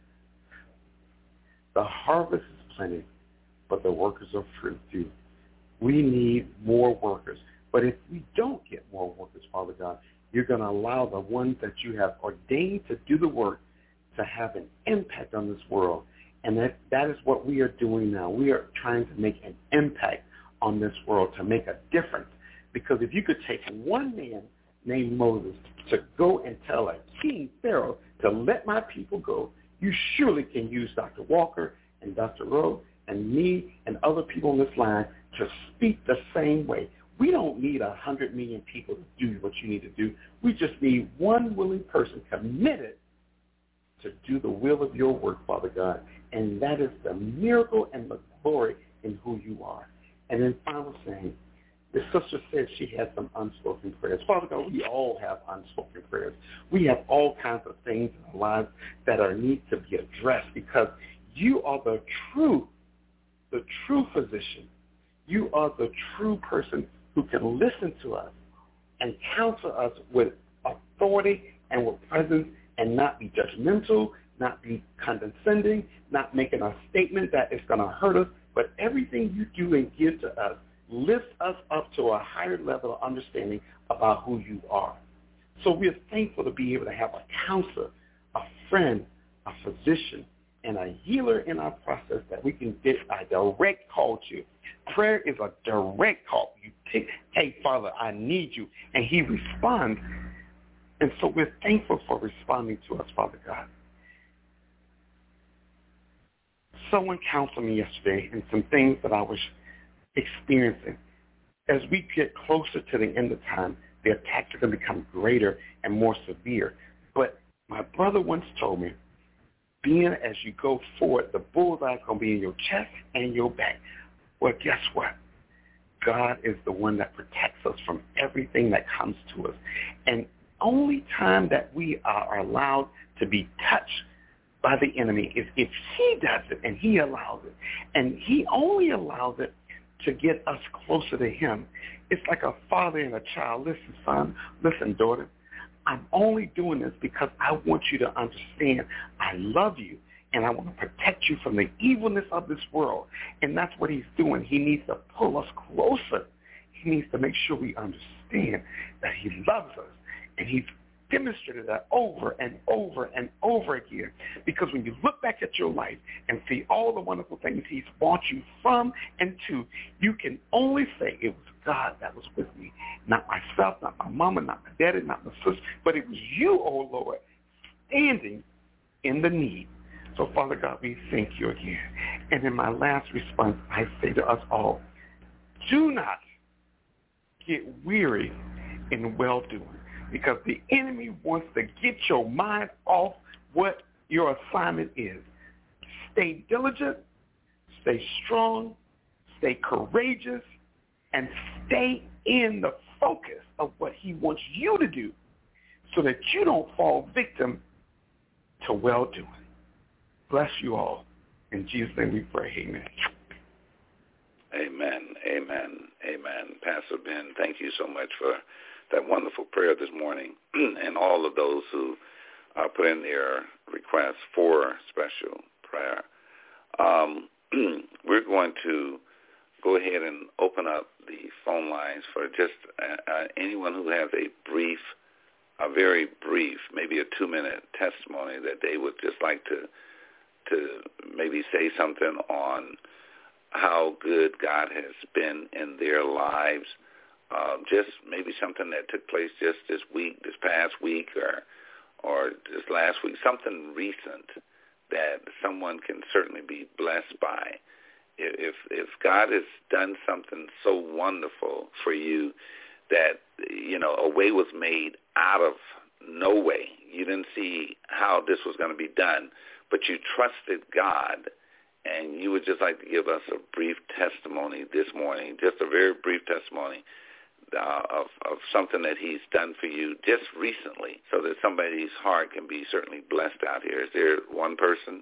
the harvest is plenty, but the workers are few. We need more workers. But if we don't get more workers, Father God, you're going to allow the ones that you have ordained to do the work to have an impact on this world. And that, that is what we are doing now. We are trying to make an impact on this world, to make a difference. Because if you could take one man named Moses to go and tell a king, Pharaoh, to let my people go, you surely can use Doctor Walker and Doctor Rowe and me and other people on this line to speak the same way. We don't need a hundred million people to do what you need to do. We just need one willing person committed to do the will of your work, Father God. And that is the miracle and the glory in who you are. And then final thing, the sister said she had some unspoken prayers. Father God, we all have unspoken prayers. We have all kinds of things in our lives that are need to be addressed, because you are the true, the true physician. You are the true person who can listen to us and counsel us with authority and with presence, and not be judgmental, not be condescending, not making a statement that is going to hurt us, but everything you do and give to us lifts us up to a higher level of understanding about who you are. So we're thankful to be able to have a counselor, a friend, a physician, and a healer in our process that we can get a direct call to. Prayer is a direct call. You pick, hey, Father, I need you, and he responds. And so we're thankful for responding to us, Father God. Someone counseled me yesterday in some things that I was experiencing. As we get closer to the end of time, the attacks are going to become greater and more severe. But my brother once told me, being as you go forward, the bullseye is going to be in your chest and your back. Well, guess what? God is the one that protects us from everything that comes to us. And only time that we are allowed to be touched by the enemy is if he does it and he allows it. And he only allows it to get us closer to him. It's like a father and a child. Listen, son. Listen, daughter. I'm only doing this because I want you to understand I love you, and I want to protect you from the evilness of this world. And that's what he's doing. He needs to pull us closer. He needs to make sure we understand that he loves us. And he's demonstrated that over and over and over again. Because when you look back at your life and see all the wonderful things he's brought you from and to, you can only say it was God that was with me. Not myself, not my mama, not my daddy, not my sister, but it was you, oh Lord, standing in the need. So, Father God, we thank you again. And in my last response, I say to us all, do not get weary in well-doing. because the enemy wants to get your mind off what your assignment is. Stay diligent, stay strong, stay courageous, and stay in the focus of what he wants you to do so that you don't fall victim to well-doing. Bless you all. In Jesus' name we pray. Amen. Amen. Amen. Amen. Pastor Ben, thank you so much for that wonderful prayer this morning and all of those who uh, put in their requests for special prayer. Um, we're going to go ahead and open up the phone lines for just uh, uh, anyone who has a brief, a very brief, maybe a two-minute testimony that they would just like to to maybe say something on how good God has been in their lives, uh, just maybe something that took place just this week, this past week, or or just last week, something recent that someone can certainly be blessed by. If if God has done something so wonderful for you that, you know, a way was made out of no way. You didn't see how this was going to be done, but you trusted God, and you would just like to give us a brief testimony this morning, just a very brief testimony uh, of, of something that he's done for you just recently so that somebody's heart can be certainly blessed out here. Is there one person?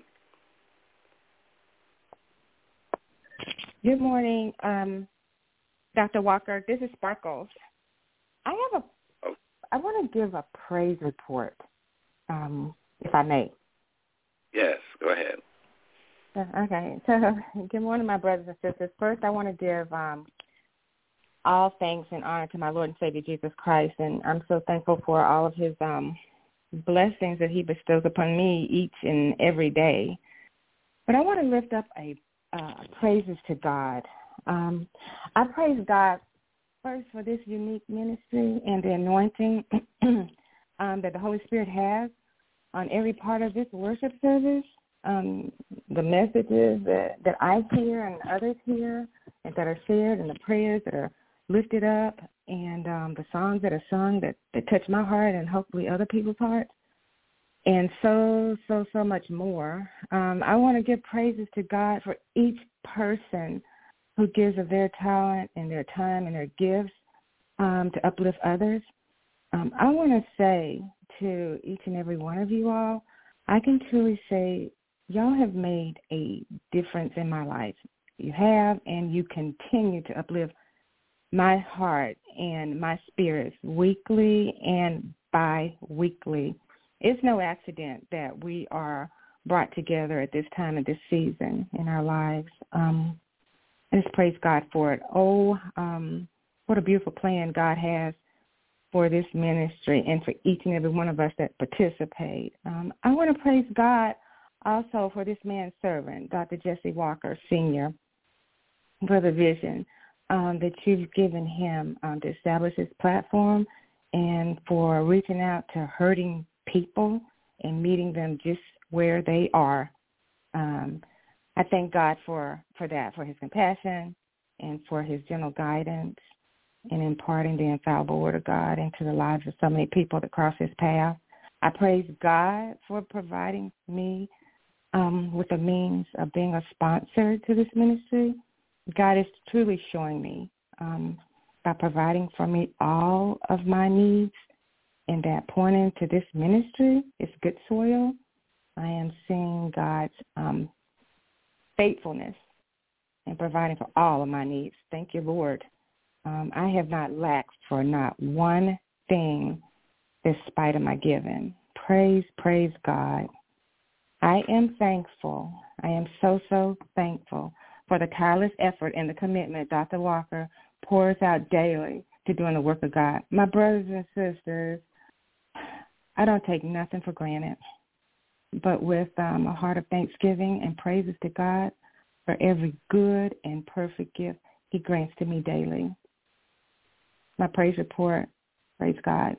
Good morning, um, Doctor Walker. This is Sparkles. I have a. Oh. I want to give a praise report, um, if I may. Yes, go ahead. Okay. So, good morning, my brothers and sisters. First, I want to give um, all thanks and honor to my Lord and Savior Jesus Christ, and I'm so thankful for all of His um, blessings that He bestows upon me each and every day. But I want to lift up a uh, praises to God. Um, I praise God first for this unique ministry and the anointing um, that the Holy Spirit has on every part of this worship service. Um, the messages that, that I hear and others hear and that are shared, and the prayers that are lifted up, and um, the songs that are sung that, that touch my heart and hopefully other people's hearts, and so, so, so much more. Um, I want to give praises to God for each person who gives of their talent and their time and their gifts um, to uplift others. Um, I want to say to each and every one of you all, I can truly say y'all have made a difference in my life. You have, and you continue to uplift my heart and my spirits weekly and bi-weekly. It's no accident that we are brought together at this time of this season in our lives. Um, and just praise God for it. Oh, um, what a beautiful plan God has for this ministry and for each and every one of us that participate. Um, I want to praise God also for this man's servant, Doctor Jesse Walker, Senior, for the vision um, that you've given him um, to establish his platform and for reaching out to hurting people and meeting them just where they are. Um, I thank God for, for that, for his compassion and for his gentle guidance and imparting the infallible word of God into the lives of so many people that cross his path. I praise God for providing me um, with the means of being a sponsor to this ministry. God is truly showing me um, by providing for me all of my needs, and that pointing to this ministry is good soil. I am seeing God's um, faithfulness in providing for all of my needs. Thank you, Lord. Um, I have not lacked for not one thing despite of my giving. Praise, praise God. I am thankful. I am so, so thankful for the tireless effort and the commitment Doctor Walker pours out daily to doing the work of God. My brothers and sisters, I don't take nothing for granted, but with um, a heart of thanksgiving and praises to God for every good and perfect gift he grants to me daily. My praise report, praise God.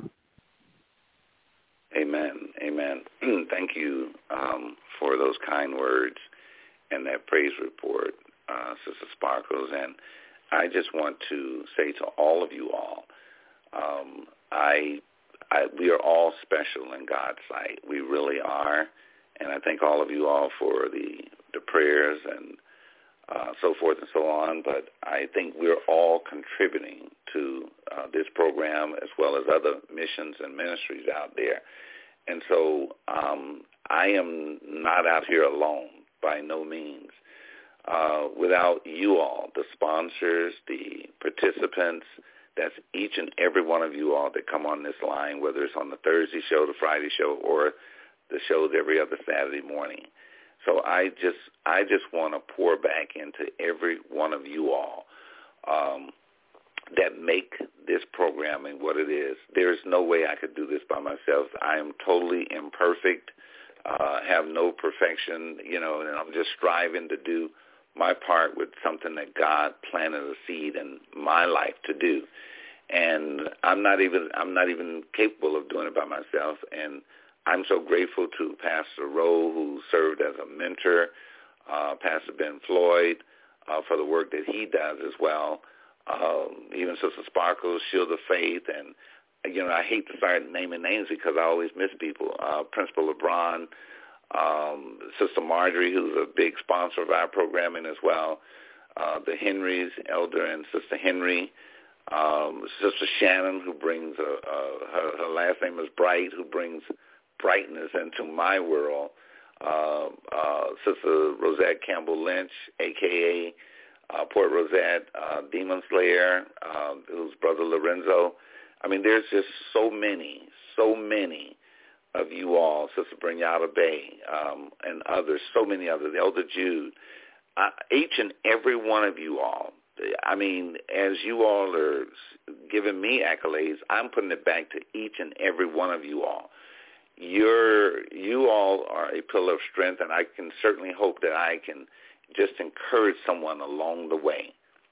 Amen. Amen. Thank you um, for those kind words and that praise report, uh, Sister Sparkles. And I just want to say to all of you all, um, I, I, we are all special in God's sight. We really are. And I thank all of you all for the, the prayers and uh, so forth and so on. But I think we're all contributing to uh, this program as well as other missions and ministries out there. And so um, I am not out here alone by no means. Uh, without you all, the sponsors, the participants, that's each and every one of you all that come on this line, whether it's on the Thursday show, the Friday show, or the shows every other Saturday morning. So I just I just want to pour back into every one of you all um, that make this programming what it is. There's no way I could do this by myself. I am totally imperfect, uh, have no perfection, you know, and I'm just striving to do my part with something that God planted a seed in my life to do. And I'm not even I'm not even capable of doing it by myself. And I'm so grateful to Pastor Rowe, who served as a mentor, uh, Pastor Ben Floyd, uh, for the work that he does as well. Um, even Sister Sparkles, Shield of Faith, and, you know, I hate to start naming names because I always miss people. Uh, Principal LeBron, um, Sister Marjorie, who's a big sponsor of our programming as well, uh, the Henrys, Elder and Sister Henry, um, Sister Shannon, who brings, a, a, her, her last name is Bright, who brings brightness into my world, uh, uh, Sister Rosette Campbell Lynch, a k a. Uh, Port Rosette, uh, Demon Slayer, uh, who's Brother Lorenzo. I mean, there's just so many, so many of you all, Sister Brenyatta Bay, um, and others, so many others, Elder Jude. Uh, each and every one of you all, I mean, as you all are giving me accolades, I'm putting it back to each and every one of you all. You're, you all are a pillar of strength, and I can certainly hope that I can just encourage someone along the way.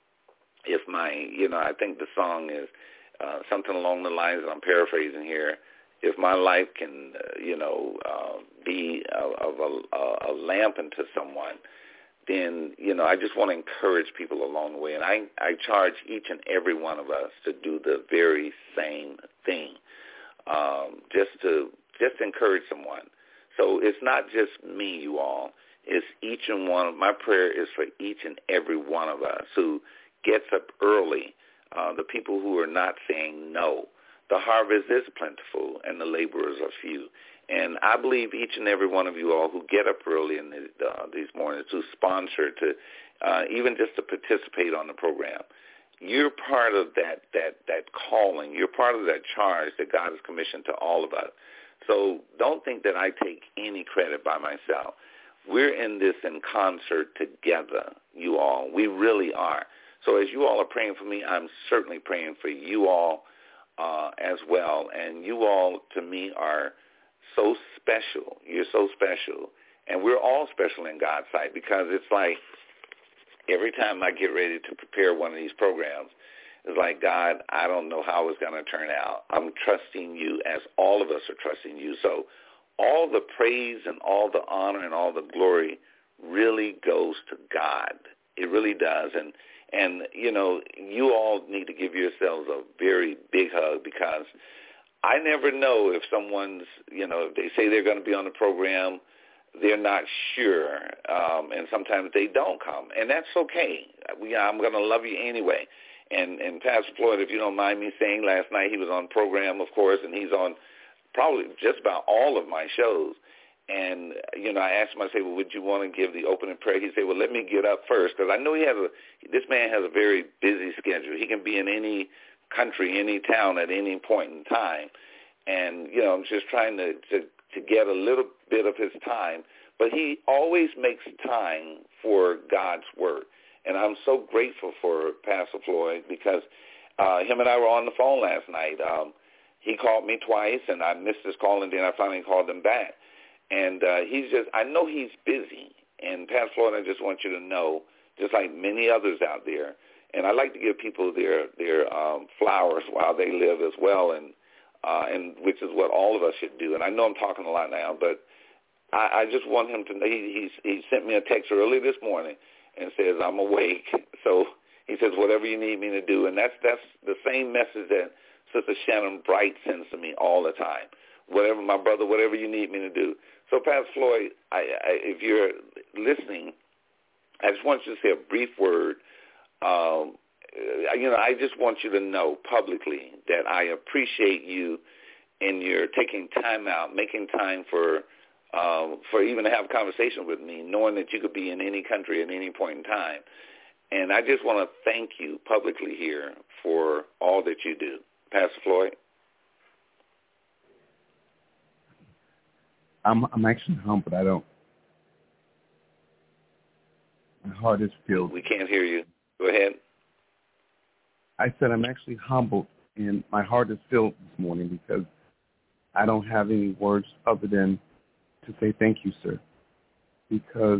If my, you know, I think the song is uh, something along the lines, I'm paraphrasing here, if my life can, uh, you know, uh, be of a, a, a lamp into someone, then, you know, I just want to encourage people along the way. And I, I charge each and every one of us to do the very same thing, um, just to just encourage someone. So it's not just me, you all. It's each and one. My prayer is for each and every one of us who gets up early, uh, the people who are not saying no. The harvest is plentiful and the laborers are few. And I believe each and every one of you all who get up early in the, uh, these mornings to sponsor, to uh, even just to participate on the program, you're part of that, that, that calling. You're part of that charge that God has commissioned to all of us. So don't think that I take any credit by myself. We're in this in concert together, you all. We really are. So as you all are praying for me, I'm certainly praying for you all uh, as well. And you all, to me, are so special. You're so special. And we're all special in God's sight, because it's like every time I get ready to prepare one of these programs, it's like, God, I don't know how it's going to turn out. I'm trusting you, as all of us are trusting you. So all the praise and all the honor and all the glory really goes to God. It really does. And, and you know, you all need to give yourselves a very big hug, because I never know if someone's, you know, if they say they're going to be on the program, they're not sure, um, and sometimes they don't come. And that's okay. We, I'm going to love you anyway. And, and Pastor Floyd, if you don't mind me saying, last night he was on program, of course, and he's on probably just about all of my shows. And, you know, I asked him, I said, well, would you want to give the opening prayer? He said, well, let me get up first, because I know he has a, this man has a very busy schedule. He can be in any country, any town at any point in time. And, you know, I'm just trying to, to, to get a little bit of his time. But he always makes time for God's word. And I'm so grateful for Pastor Floyd, because uh, him and I were on the phone last night. Um, he called me twice, and I missed his call, and then I finally called him back. And uh, he's just, I know he's busy. And Pastor Floyd, I just want you to know, just like many others out there, and I like to give people their their um, flowers while they live as well, and uh, and which is what all of us should do. And I know I'm talking a lot now, but I, I just want him to know. He, he, he sent me a text early this morning and says, I'm awake. So he says, whatever you need me to do. And that's that's the same message that Sister Shannon Bright sends to me all the time. Whatever, my brother, whatever you need me to do. So, Pastor Floyd, I, I, if you're listening, I just want you to say a brief word. Um, you know, I just want you to know publicly that I appreciate you in your taking time out, making time for um, for even to have a conversation with me, knowing that you could be in any country at any point in time. And I just want to thank you publicly here for all that you do. Pastor Floyd? I'm I'm actually humbled. I don't. My heart is filled. We can't hear you. Go ahead. I said I'm actually humbled, and my heart is filled this morning because I don't have any words other than to say thank you, sir. Because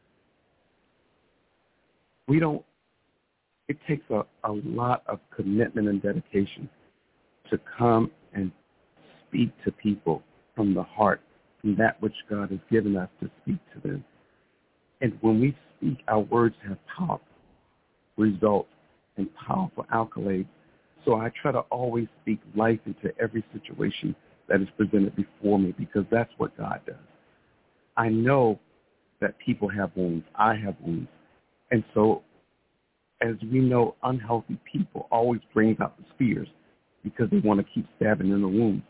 we don't, it takes a, a lot of commitment and dedication to come and speak to people from the heart, from that which God has given us to speak to them. And when we speak, our words have power, results, and powerful accolades. So I try to always speak life into every situation that is presented before me because that's what God does. I know that people have wounds. I have wounds. And so as we know, unhealthy people always bring out the spears because they want to keep stabbing in the wounds.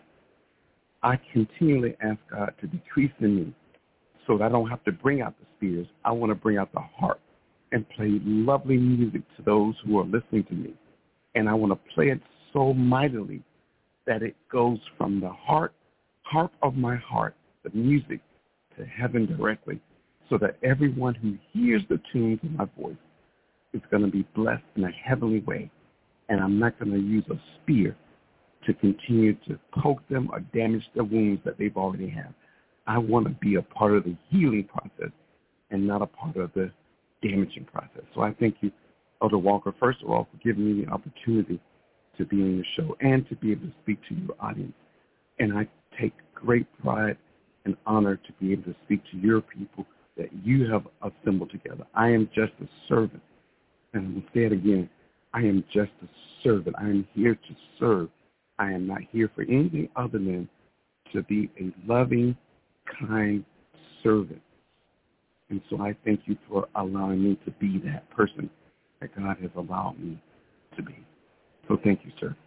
I continually ask God to decrease in me so that I don't have to bring out the spears. I want to bring out the heart and play lovely music to those who are listening to me. And I want to play it so mightily that it goes from the heart, harp of my heart, the music, to heaven directly, so that everyone who hears the tunes of my voice is going to be blessed in a heavenly way. And I'm not going to use a spear to continue to poke them or damage the wounds that they've already had. I want to be a part of the healing process and not a part of the damaging process. So I thank you, Elder Walker, first of all, for giving me the opportunity to be on your show and to be able to speak to your audience. And I take great pride and honor to be able to speak to your people that you have assembled together. I am just a servant. And I will say it again, I am just a servant. I am here to serve. I am not here for anything other than to be a loving, kind servant. And so I thank you for allowing me to be that person that God has allowed me to be. So thank you, sir.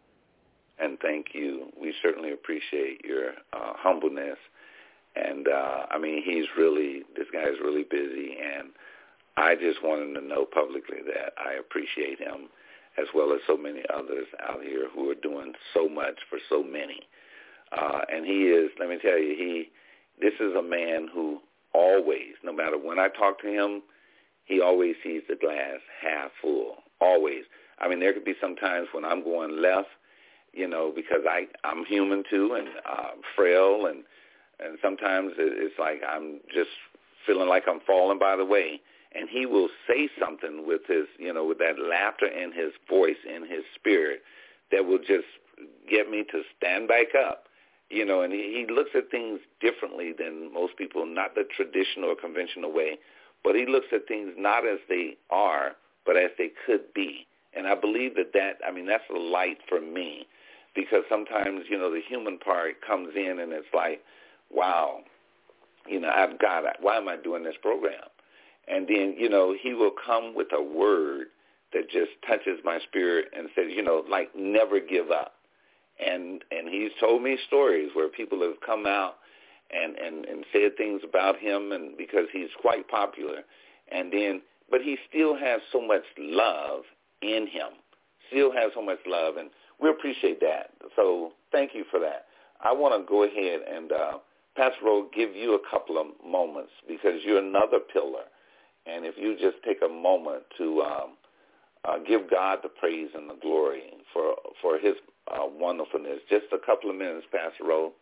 And thank you. We certainly appreciate your uh, humbleness. And, uh, I mean, he's really, this guy is really busy. And I just want him to know publicly that I appreciate him as well as so many others out here who are doing so much for so many. Uh, and he is, let me tell you, he, this is a man who always, no matter when I talk to him, he always sees the glass half full, always. I mean, there could be some times when I'm going left, you know, because I, I'm human too and uh, frail, and, and sometimes it's like I'm just feeling like I'm falling by the way. And he will say something with his, you know, with that laughter in his voice, in his spirit, that will just get me to stand back up. You know, and he, he looks at things differently than most people, not the traditional or conventional way, but he looks at things not as they are, but as they could be. And I believe that that, I mean, that's a light for me, because sometimes, you know, the human part comes in and it's like, wow, you know, I've got, why am I doing this program? And then, you know, he will come with a word that just touches my spirit and says, you know, like, never give up. And and he's told me stories where people have come out and, and, and said things about him, and because he's quite popular. And then, but he still has so much love in him, still has so much love, and we appreciate that. So thank you for that. I want to go ahead and, uh, Pastor Rowe, give you a couple of moments because you're another pillar. And if you just take a moment to um, uh, give God the praise and the glory for for his uh, wonderfulness. Just a couple of minutes, Pastor Rowe.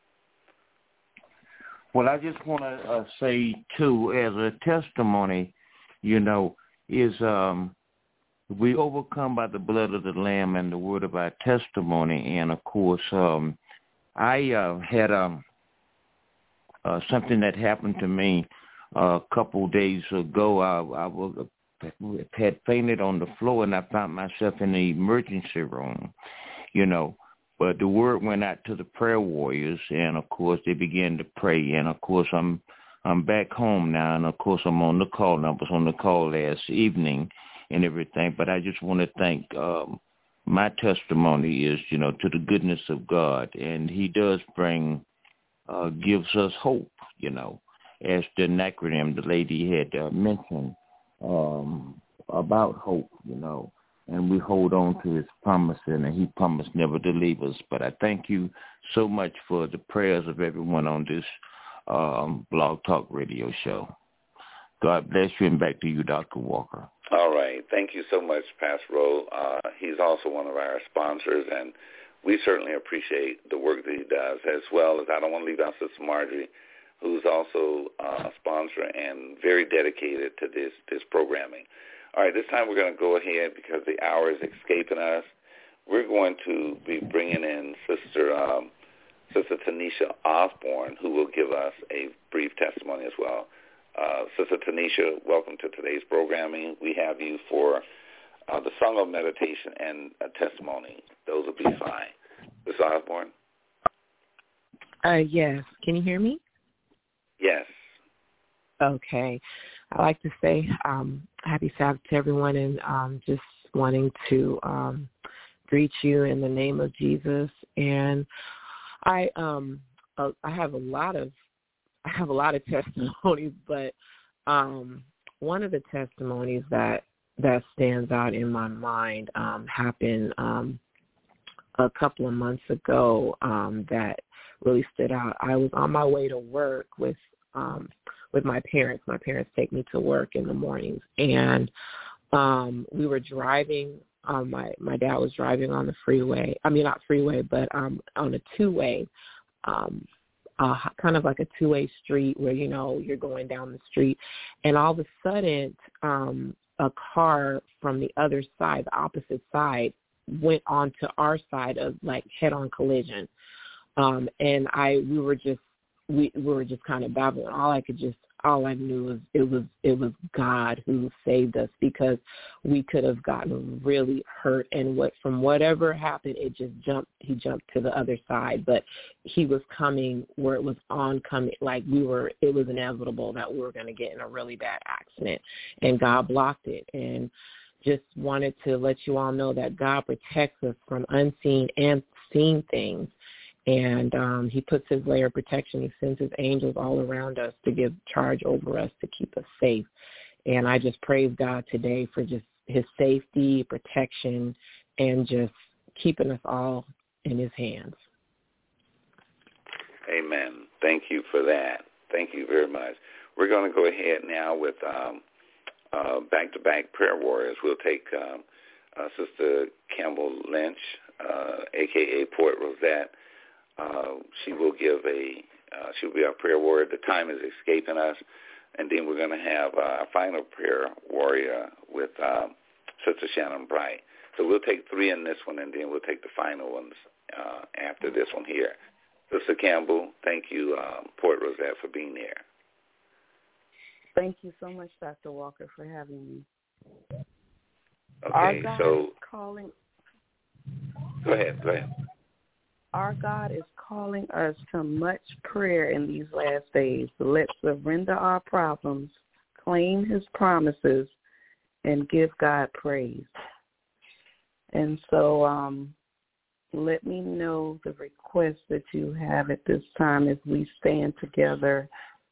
Well, I just want to uh, say, too, as a testimony, you know, is um, we overcome by the blood of the Lamb and the word of our testimony. And, of course, um, I uh, had um, uh, something that happened to me a couple days ago. I, I was, had fainted on the floor, and I found myself in the emergency room. you know. But the word went out to the prayer warriors, and, of course, they began to pray. And, of course, I'm I'm back home now, and, of course, I'm on the call. And I was on the call last evening and everything. But I just want to thank um, my testimony is, you know, to the goodness of God. And he does bring, uh, gives us hope, you know, as the acronym the lady had uh, mentioned um, about hope, you know. And we hold on to his promise, and he promised never to leave us. But I thank you so much for the prayers of everyone on this um, Blog Talk Radio show. God bless you, and back to you, Doctor Walker. All right. Thank you so much, Pastor Roll. Uh, he's also one of our sponsors, and we certainly appreciate the work that he does, as well as I don't want to leave out Sister Marjorie, who's also uh, a sponsor and very dedicated to this, this programming. All right, this time we're going to go ahead because the hour is escaping us. We're going to be bringing in Sister um, Sister Tanisha Osborne, who will give us a brief testimony as well. Uh, Sister Tanisha, welcome to today's programming. We have you for uh, the Song of Meditation and a testimony. Those will be fine. Sister Osborne? Uh, yes. Can you hear me? Yes. Okay. I'd like to say um, happy Sabbath to everyone, and um, just wanting to um, greet you in the name of Jesus. And I um, uh, I have a lot of I have a lot of testimonies, but um, one of the testimonies that that stands out in my mind um, happened um, a couple of months ago. Um, that really stood out. I was on my way to work with. Um, with my parents. My parents take me to work in the mornings. And um, we were driving, um, my, my dad was driving on the freeway. I mean, not freeway, but um, on a two-way, um, uh, kind of like a two-way street where, you know, you're going down the street. And all of a sudden, um, a car from the other side, the opposite side, went onto our side of, like, head-on collision. Um, and I, we were just, We, we were just kind of babbling. All I could just, all I knew was it was it was God who saved us, because we could have gotten really hurt. And what from whatever happened, it just jumped. He jumped to the other side, but he was coming where it was oncoming. Like we were, it was inevitable that we were going to get in a really bad accident, and God blocked it. And just wanted to let you all know that God protects us from unseen and seen things. And um, he puts his layer of protection. He sends his angels all around us to give charge over us to keep us safe. And I just praise God today for just his safety, protection, and just keeping us all in his hands. Amen. Thank you for that. Thank you very much. We're going to go ahead now with um, uh, back-to-back prayer warriors. We'll take um, uh, Sister Campbell Lynch, uh, a k a. Port Rosette. Uh, she will give a, uh, she'll be our prayer warrior. The time is escaping us. And then we're going to have uh, a final prayer warrior with um, Sister Shannon Bright. So we'll take three in this one, and then we'll take the final ones uh, after this one here. Sister Campbell, thank you, um, Port Rosette, for being there. Thank you so much, Doctor Walker, for having me. Okay, Our God so is calling. Go ahead, go ahead. Our God is calling us to much prayer in these last days. Let's surrender our problems, claim his promises, and give God praise. And so um, let me know the requests that you have at this time as we stand together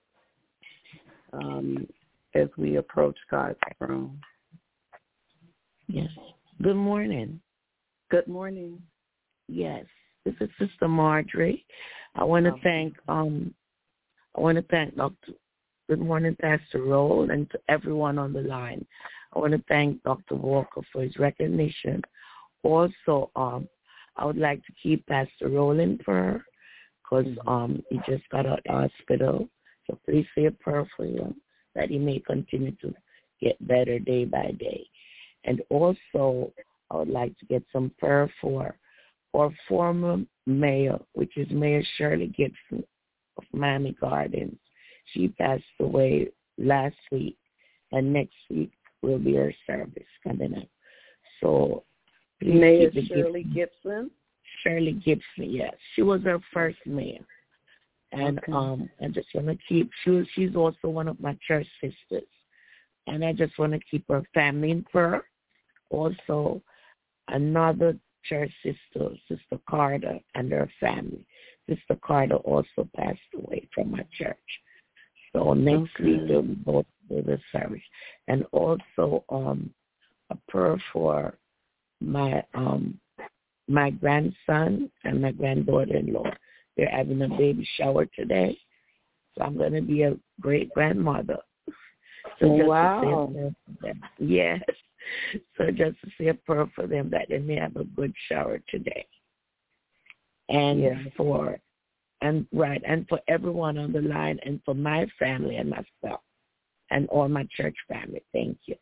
um, as we approach God's throne. Yes. Good morning. Good morning. Yes. This is Sister Marjorie. I want to thank um, I want to thank Doctor Good morning, Pastor Roll, and to everyone on the line. I want to thank Doctor Walker for his recognition. Also, um, I would like to keep Pastor Roll in prayer because um, he just got out of the hospital. So please say a prayer for him that he may continue to get better day by day. And also, I would like to get some prayer for our former mayor, which is Mayor Shirley Gibson of Miami Gardens. She passed away last week, and next week will be her service coming up. So, Mayor Shirley Gibson? Shirley Gibson, yes. She was her first mayor. And okay. um, I just want to keep, she, she's also one of my church sisters. And I just want to keep her family in prayer. Also, another church sister, Sister Carter, and her family. Sister Carter also passed away from my church. So next okay. week we'll both do the service. And also um, a prayer for my um, my grandson and my granddaughter-in-law. They're having a baby shower today. So I'm going to be a great-grandmother. So just wow. To say a prayer for them. Yes. So just to say a prayer for them that they may have a good shower today. And yes. for and right, and for everyone on the line and for my family and myself and all my church family. Thank you.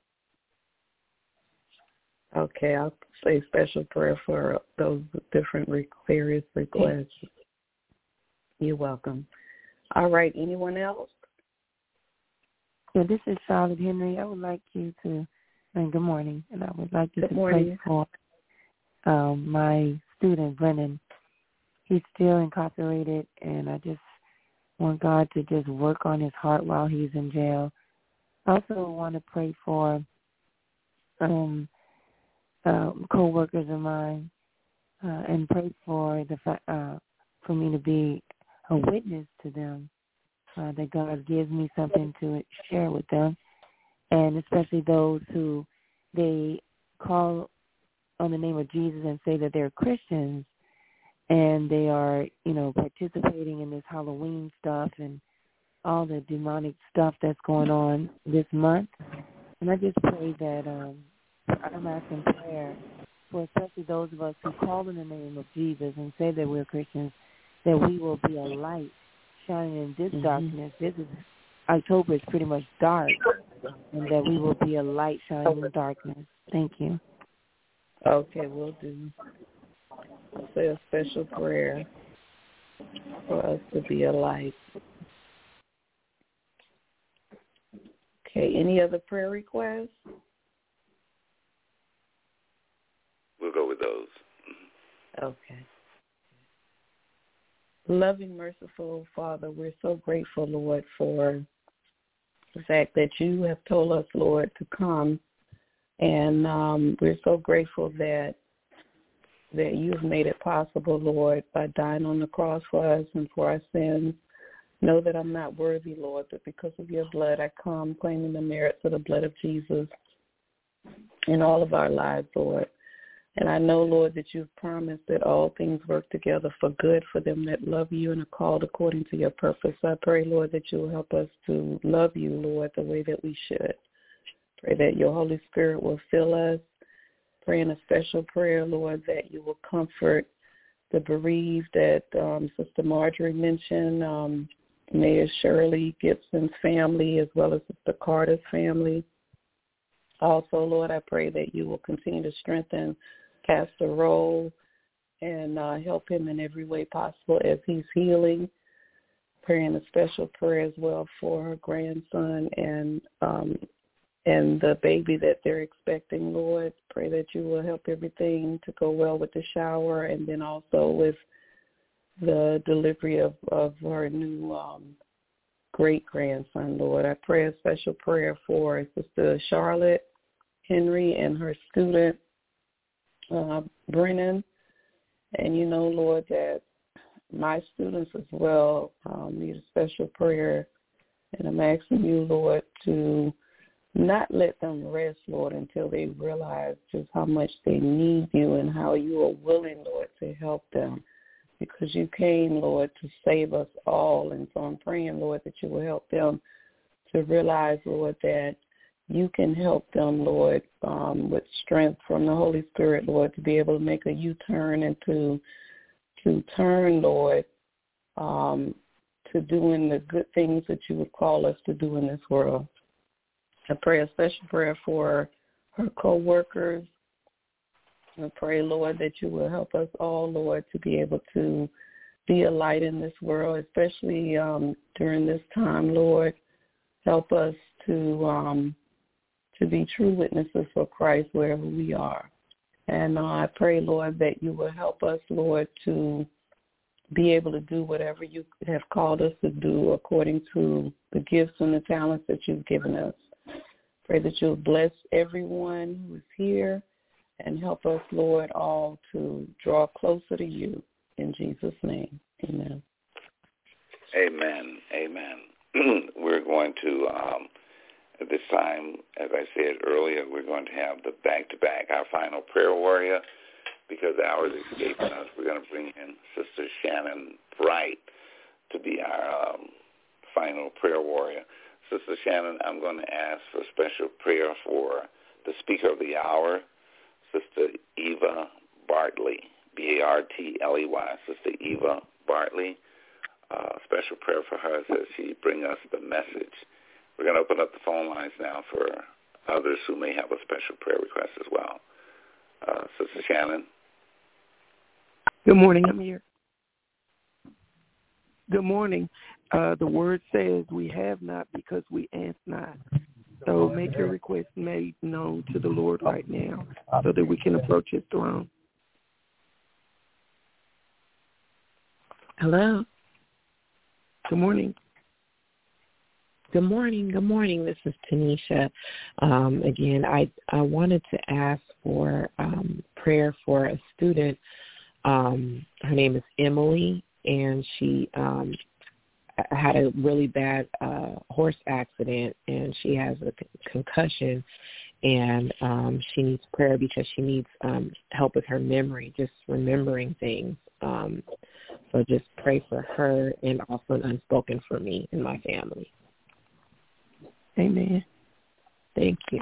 Okay, I'll say special prayer for those different various requests. You're welcome. All right, anyone else? Yeah, this is Charlotte Henry. I would like you to, and good morning, and I would like you good to morning. pray for um, my student, Brennan. He's still incarcerated, and I just want God to just work on his heart while he's in jail. I also want to pray for um, uh, co-workers of mine uh, and pray for the fa- uh, for me to be a witness to them, uh, that God gives me something to share with them, and especially those who they call on the name of Jesus and say that they're Christians, and they are, you know, participating in this Halloween stuff and all the demonic stuff that's going on this month. And I just pray that um, I'm asking prayer for especially those of us who call in the name of Jesus and say that we're Christians, that we will be a light shining in this mm-hmm. darkness. This is October is pretty much dark, and that we will be a light shining in darkness. Thank you. Okay, we'll do. I'll say a special prayer for us to be a light. Okay, any other prayer requests? We'll go with those. Okay. Loving, merciful Father, we're so grateful, Lord, for the fact that you have told us, Lord, to come. And um, we're so grateful that that you've made it possible, Lord, by dying on the cross for us and for our sins. Know that I'm not worthy, Lord, but because of your blood, I come claiming the merits of the blood of Jesus in all of our lives, Lord. And I know, Lord, that you've promised that all things work together for good for them that love you and are called according to your purpose. I pray, Lord, that you will help us to love you, Lord, the way that we should. Pray that your Holy Spirit will fill us. Pray in a special prayer, Lord, that you will comfort the bereaved that um, Sister Marjorie mentioned, um, Mayor Shirley Gibson's family, as well as Sister Carter's family. Also, Lord, I pray that you will continue to strengthen Pastor Roll and uh, help him in every way possible as he's healing. Praying a special prayer as well for her grandson and um, and the baby that they're expecting, Lord. Pray that you will help everything to go well with the shower and then also with the delivery of, of her new um, great-grandson, Lord. I pray a special prayer for Sister Charlotte Henry and her student, uh, Brennan. And you know, Lord, that my students as well um, need a special prayer. And I'm asking you, Lord, to not let them rest, Lord, until they realize just how much they need you and how you are willing, Lord, to help them. Because you came, Lord, to save us all. And so I'm praying, Lord, that you will help them to realize, Lord, that you can help them, Lord, um, with strength from the Holy Spirit, Lord, to be able to make a U-turn and to, to turn, Lord, um, to doing the good things that you would call us to do in this world. I pray a special prayer for her co-workers. I pray, Lord, that you will help us all, Lord, to be able to be a light in this world, especially um, during this time, Lord. Help us to um, to be true witnesses for Christ wherever we are. And uh, I pray, Lord, that you will help us, Lord, to be able to do whatever you have called us to do according to the gifts and the talents that you've given us. Pray that you'll bless everyone who is here and help us, Lord, all to draw closer to you. In Jesus' name, amen. Amen. Amen. We're going to, um, at this time, as I said earlier, we're going to have the back-to-back, our final prayer warrior. Because the hour is escaping us, we're going to bring in Sister Shannon Bright to be our um, final prayer warrior. Sister Shannon, I'm going to ask for special prayer for the speaker of the hour, Sister Eva Bartley, B A R T L E Y, Sister Eva Bartley. Uh, special prayer for her as she bring us the message. We're going to open up the phone lines now for others who may have a special prayer request as well. Uh, Sister Shannon. Good morning. I'm here. Good morning. Uh, the word says we have not because we ask not. So make your request made known to the Lord right now so that we can approach his throne. Hello. Good morning. Good morning. Good morning. This is Tanisha. Um, again, I, I wanted to ask for um, prayer for a student. Um, her name is Emily, and she um, had a really bad uh, horse accident, and she has a c- concussion, and um, she needs prayer because she needs um, help with her memory, just remembering things. Um, so just pray for her and also an unspoken for me and my family. Amen. Thank you.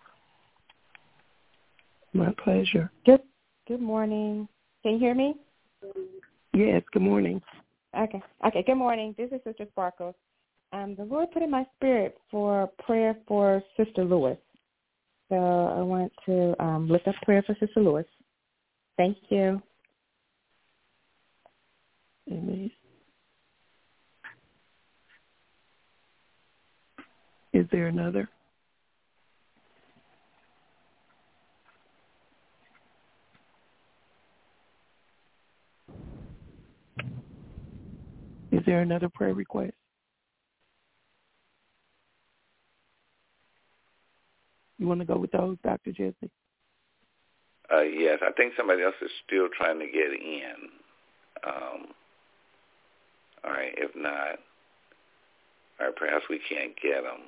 My pleasure. Good Good morning. Can you hear me? Yes, good morning. Okay. Okay, good morning. This is Sister Sparkles. Um, the Lord put in my spirit for prayer for Sister Lewis. So I want to um, lift up prayer for Sister Lewis. Thank you. Amen. Is there another? Is there another prayer request? You want to go with those, Doctor Jesse? Uh, yes, I think somebody else is still trying to get in. Um, all right, if not, all right, perhaps we can't get them.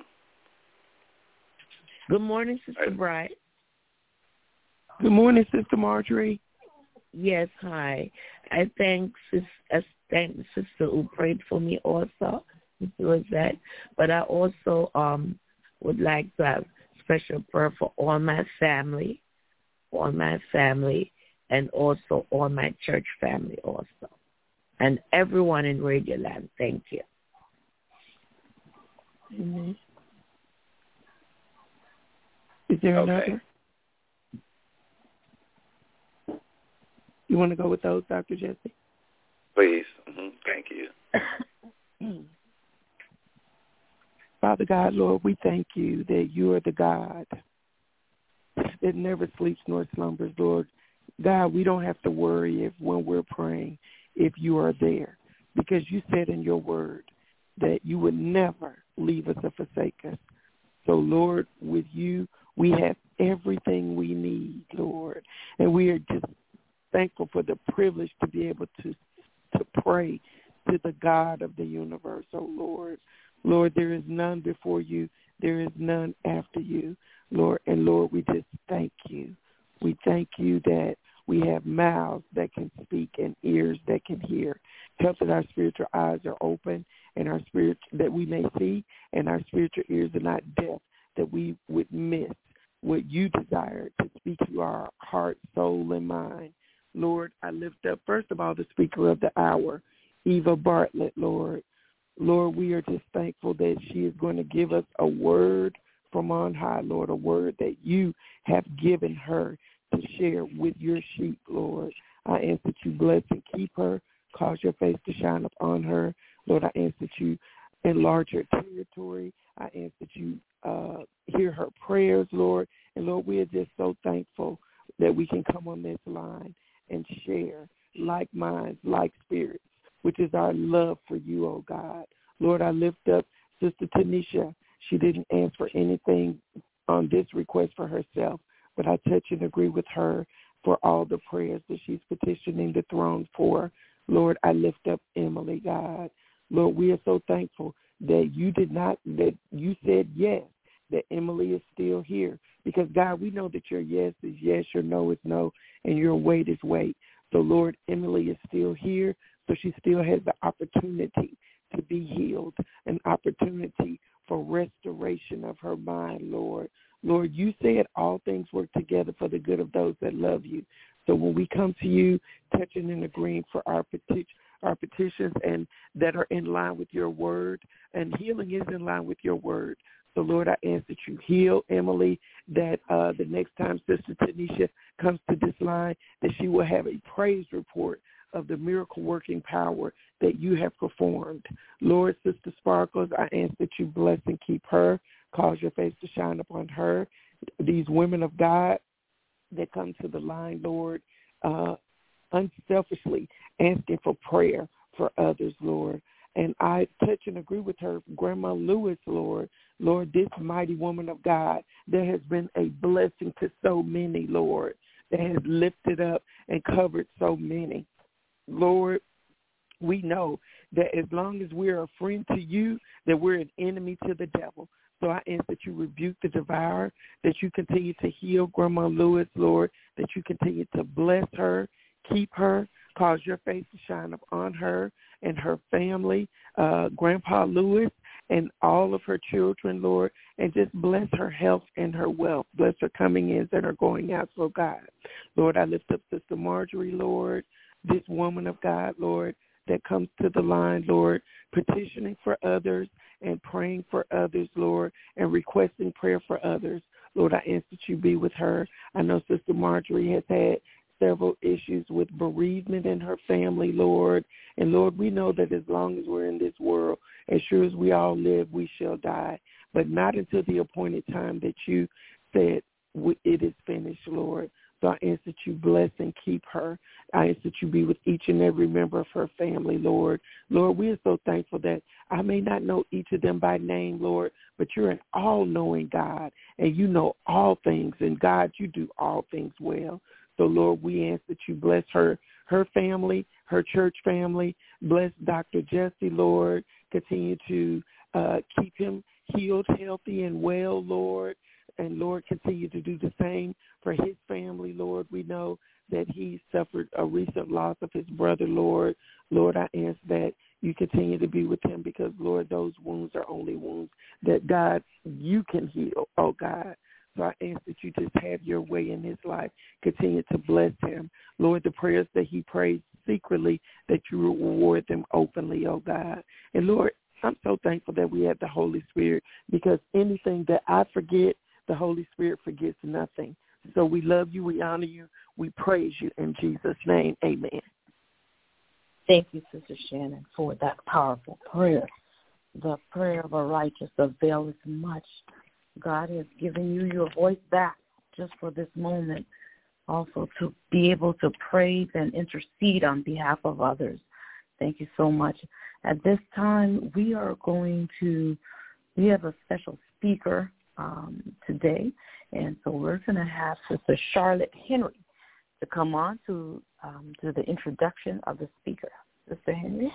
Good morning, Sister Right. Bright. Good morning, Sister Marjorie. Yes, hi. I thank sis, I thank the sister who prayed for me also. It was that. But I also um would like to have special prayer for all my family, all my family, and also all my church family also. And everyone in Radio Land, thank you. Amen. Is there Okay. another? You want to go with those, Doctor Jesse? Please. Mm-hmm. Thank you. Father God, Lord, we thank you that you are the God that never sleeps nor slumbers, Lord. God, we don't have to worry if when we're praying if you are there, because you said in your word that you would never leave us or forsake us. So, Lord, with you, we have everything we need, Lord, and we are just thankful for the privilege to be able to to pray to the God of the universe, oh Lord. Lord, there is none before you. There is none after you, Lord. And, Lord, we just thank you. We thank you that we have mouths that can speak and ears that can hear. Help that our spiritual eyes are open and our spirit that we may see, and our spiritual ears are not deaf, that we would miss what you desire to speak to our heart, soul, and mind. Lord, I lift up, first of all, the speaker of the hour, Eva Bartlett, Lord. Lord, we are just thankful that she is going to give us a word from on high, Lord, a word that you have given her to share with your sheep, Lord. I ask that you bless and keep her, cause your face to shine upon her. Lord, I ask that you enlarge her territory. I ask that you uh, hear her prayers, Lord. And, Lord, we are just so thankful that we can come on this line and share like minds, like spirits, which is our love for you, oh God. Lord, I lift up Sister Tanisha. She didn't ask for anything on this request for herself, but I touch and agree with her for all the prayers that she's petitioning the throne for. Lord, I lift up Emily, God. Lord, we are so thankful that you did not, that you said yes, that Emily is still here. Because, God, we know that your yes is yes, your no is no, and your wait is wait. So, Lord, Emily is still here, so she still has the opportunity to be healed, an opportunity for restoration of her mind, Lord. Lord, you said all things work together for the good of those that love you. So when we come to you, touching and agreeing for our petition, our petitions and that are in line with your word, and healing is in line with your word. So, Lord, I ask that you heal Emily, that uh, the next time Sister Tanisha comes to this line, that she will have a praise report of the miracle-working power that you have performed. Lord, Sister Sparkles, I ask that you bless and keep her, cause your face to shine upon her. These women of God that come to the line, Lord, uh, unselfishly asking for prayer for others, Lord. And I touch and agree with her, Grandma Lewis, Lord. Lord, this mighty woman of God that has been a blessing to so many, Lord, that has lifted up and covered so many. Lord, we know that as long as we are a friend to you, that we're an enemy to the devil. So I ask that you rebuke the devourer, that you continue to heal Grandma Lewis, Lord, that you continue to bless her, keep her, cause your face to shine upon her and her family, uh, Grandpa Lewis, and all of her children, Lord, and just bless her health and her wealth. Bless her coming in and her going out, so God. Lord, I lift up Sister Marjorie, Lord, this woman of God, Lord, that comes to the line, Lord, petitioning for others and praying for others, Lord, and requesting prayer for others. Lord, I ask that you be with her. I know Sister Marjorie has had several issues with bereavement in her family, Lord. And, Lord, we know that as long as we're in this world, as sure as we all live, we shall die, but not until the appointed time that you said it is finished, Lord. So I ask that you bless and keep her. I ask that you be with each and every member of her family, Lord. Lord, we are so thankful that I may not know each of them by name, Lord, but you're an all-knowing God, and you know all things. And, God, you do all things well. So, Lord, we ask that you bless her, her family, her church family. Bless Doctor Jesse, Lord. Continue to uh, keep him healed, healthy, and well, Lord. And, Lord, continue to do the same for his family, Lord. We know that he suffered a recent loss of his brother, Lord. Lord, I ask that you continue to be with him because, Lord, those wounds are only wounds that, God, you can heal, oh, God. So I ask that you just have your way in his life. Continue to bless him. Lord, the prayers that he prays secretly, that you reward them openly, oh, God. And, Lord, I'm so thankful that we have the Holy Spirit because anything that I forget, the Holy Spirit forgets nothing. So we love you, we honor you, we praise you in Jesus' name. Amen. Thank you, Sister Shannon, for that powerful prayer. The prayer of a righteous availeth much. God has given you your voice back just for this moment, also to be able to praise and intercede on behalf of others. Thank you so much. At this time, we are going to, we have a special speaker um, today, and so we're going to have Sister Charlotte Henry to come on to um, do the introduction of the speaker. Sister Henry?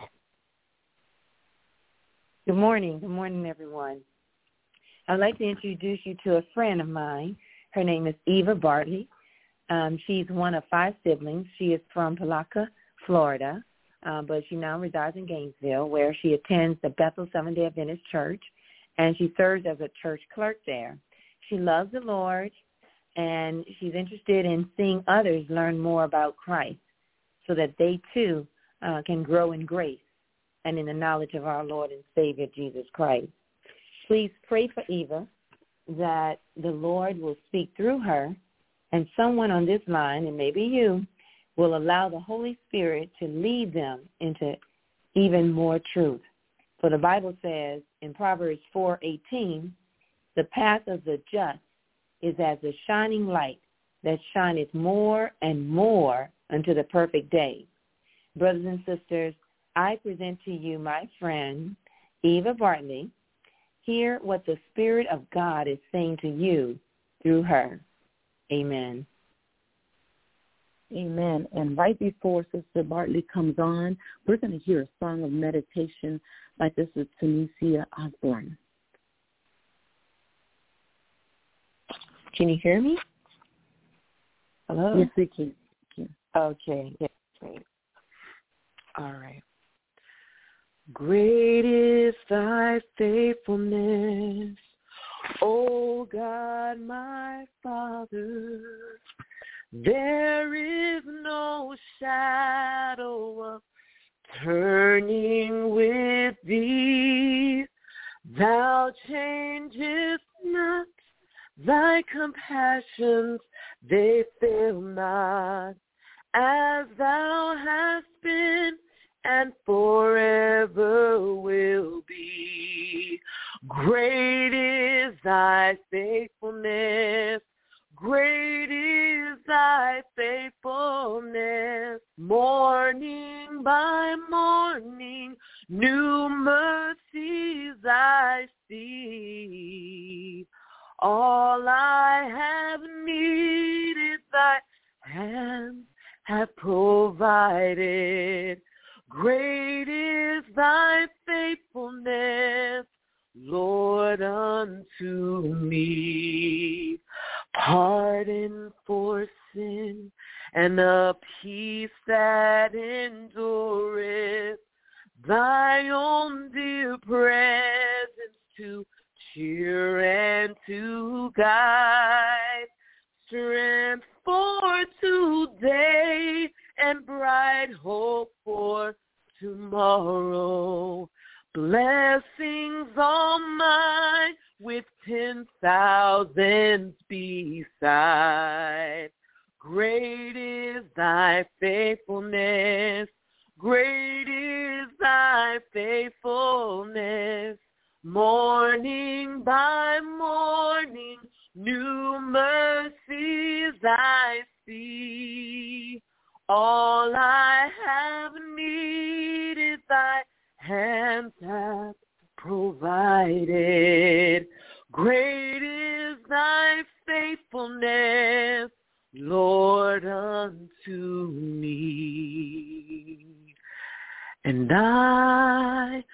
Good morning. Good morning, everyone. I'd like to introduce you to a friend of mine. Her name is Eva Bartley. Um, she's one of five siblings. She is from Palaca, Florida, uh, but she now resides in Gainesville, where she attends the Bethel Seventh-day Adventist Church, and she serves as a church clerk there. She loves the Lord, and she's interested in seeing others learn more about Christ so that they, too, uh, can grow in grace and in the knowledge of our Lord and Savior, Jesus Christ. Please pray for Eva that the Lord will speak through her, and someone on this line, and maybe you, will allow the Holy Spirit to lead them into even more truth. For the Bible says in Proverbs four eighteen, the path of the just is as a shining light that shineth more and more unto the perfect day. Brothers and sisters, I present to you my friend, Eva Bartley. Hear what the Spirit of God is saying to you through her. Amen. Amen. And right before Sister Bartley comes on, we're going to hear a song of meditation by Sister Tanisha Osborne. Can you hear me? Hello? Yes, we can. Okay. Yes, great. All right. Great is thy faithfulness, O God, my Father. There is no shadow of turning with thee. Thou changest not, thy compassions, they fail not, as thou hast been and forever will be. Great is thy faithfulness, great is thy faithfulness. Morning by morning, new mercies I see. All I have needed, thy hands have provided. Great is thy faithfulness, Lord, unto me. Pardon for sin and a peace that endureth, thy own dear presence to cheer and to guide, strength for today and bright hope for tomorrow. Blessings all mine with ten thousands beside. Great is thy faithfulness, great is thy faithfulness. Morning by morning, new mercies I see. All I have needed, thy hands have provided. Great is thy faithfulness, Lord, unto me. And I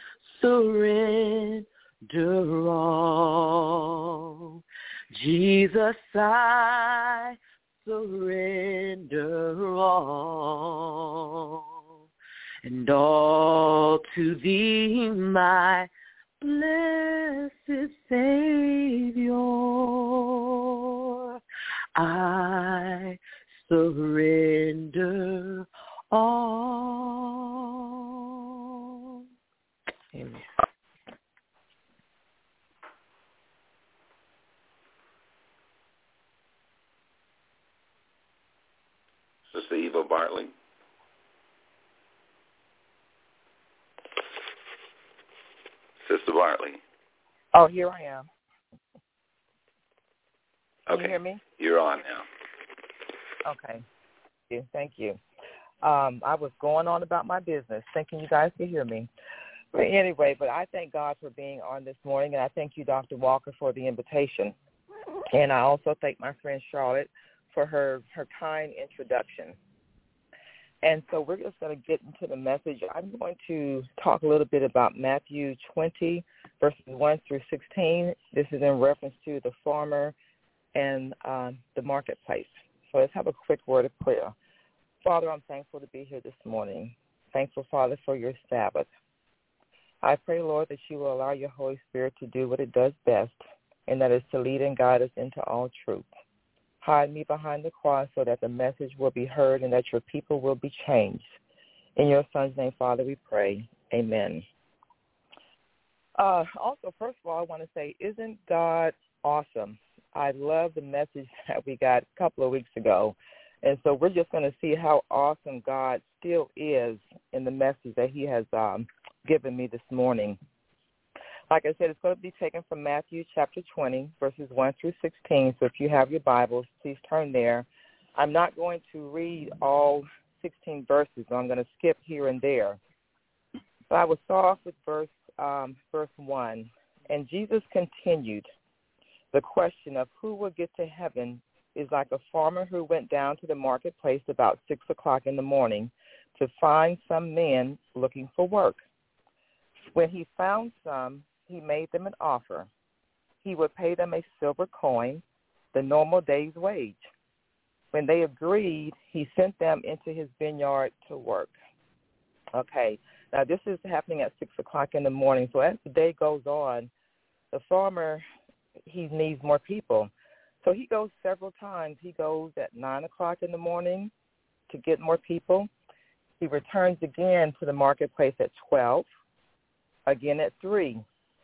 surrender all. Jesus, I surrender all. And all to thee, my blessed Savior, I surrender all. Amen. Sister Eva Bartley. Sister Bartley. Oh, here I am. Can Okay. you hear me? You're on now. Okay. Thank you. Um, I was going on about my business, thinking you guys could hear me. But anyway, but I thank God for being on this morning, and I thank you, Doctor Walker, for the invitation. And I also thank my friend Charlotte for her, her kind introduction. And so we're just going to get into the message. I'm going to talk a little bit about Matthew twenty, verses one through sixteen. This is in reference to the farmer and um, the marketplace. So let's have a quick word of prayer. Father, I'm thankful to be here this morning. Thankful, Father, for your Sabbath. I pray, Lord, that you will allow your Holy Spirit to do what it does best, and that is to lead and guide us into all truth. Hide me behind the cross so that the message will be heard and that your people will be changed. In your Son's name, Father, we pray. Amen. Uh, also, first of all, I want to say, isn't God awesome? I love the message that we got a couple of weeks ago. And so we're just going to see how awesome God still is in the message that he has um, given me this morning. Like I said, it's going to be taken from Matthew chapter twenty, verses one through sixteen. So if you have your Bibles, please turn there. I'm not going to read all sixteen verses, so I'm going to skip here and there. So I will start off with verse um, verse one. And Jesus continued, the question of who will get to heaven is like a farmer who went down to the marketplace about six o'clock in the morning to find some men looking for work. When he found some, he made them an offer. He would pay them a silver coin, the normal day's wage. When they agreed, he sent them into his vineyard to work. Okay, now this is happening at six o'clock in the morning. So as the day goes on, the farmer, he needs more people. So he goes several times. He goes at nine o'clock in the morning to get more people. He returns again to the marketplace at twelve, again at three.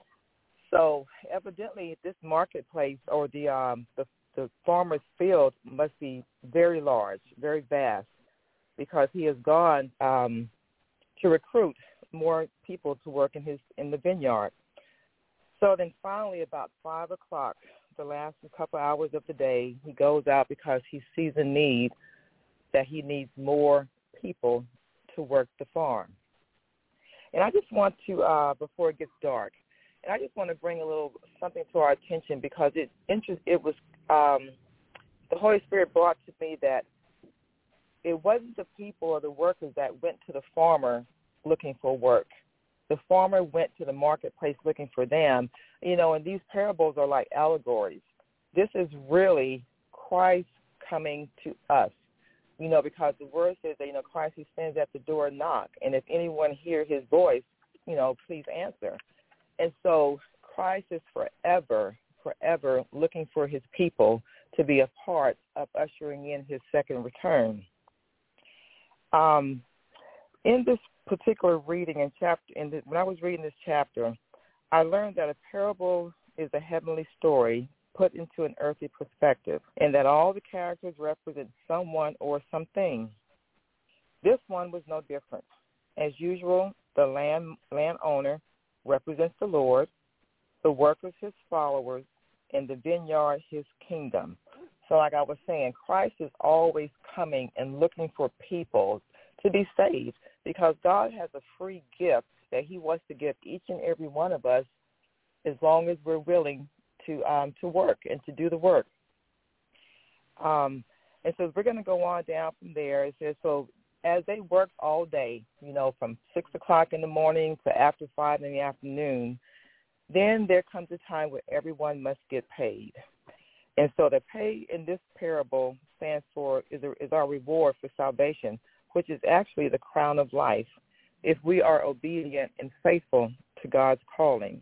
So evidently this marketplace or the um, the, the farmer's field must be very large, very vast, because he has gone um, to recruit more people to work in his in the vineyard. So then finally about five o'clock, the last couple hours of the day, he goes out because he sees a need that he needs more people to work the farm. And I just want to, uh, before it gets dark, and I just want to bring a little something to our attention because it interest, it was, um, the Holy Spirit brought to me that it wasn't the people or the workers that went to the farmer looking for work. The farmer went to the marketplace looking for them. You know, and these parables are like allegories. This is really Christ coming to us, you know, because the word says that, you know, Christ, he stands at the door and knock. And if anyone hear his voice, you know, please answer. And so Christ is forever, forever looking for his people to be a part of ushering in his second return. Um, in this particular reading in chapter, in the, when I was reading this chapter, I learned that a parable is a heavenly story put into an earthly perspective, and that all the characters represent someone or something. This one was no different. As usual, the land landowner represents the Lord, the workers his followers, and the vineyard his kingdom. So like I was saying, Christ is always coming and looking for people to be saved, because God has a free gift that he wants to give each and every one of us as long as we're willing to um, to work and to do the work. Um, and so we're going to go on down from there. It says, so as they worked all day, you know, from six o'clock in the morning to after five in the afternoon, then there comes a time where everyone must get paid. And so the pay in this parable stands for, is, a, is our reward for salvation, which is actually the crown of life, if we are obedient and faithful to God's calling.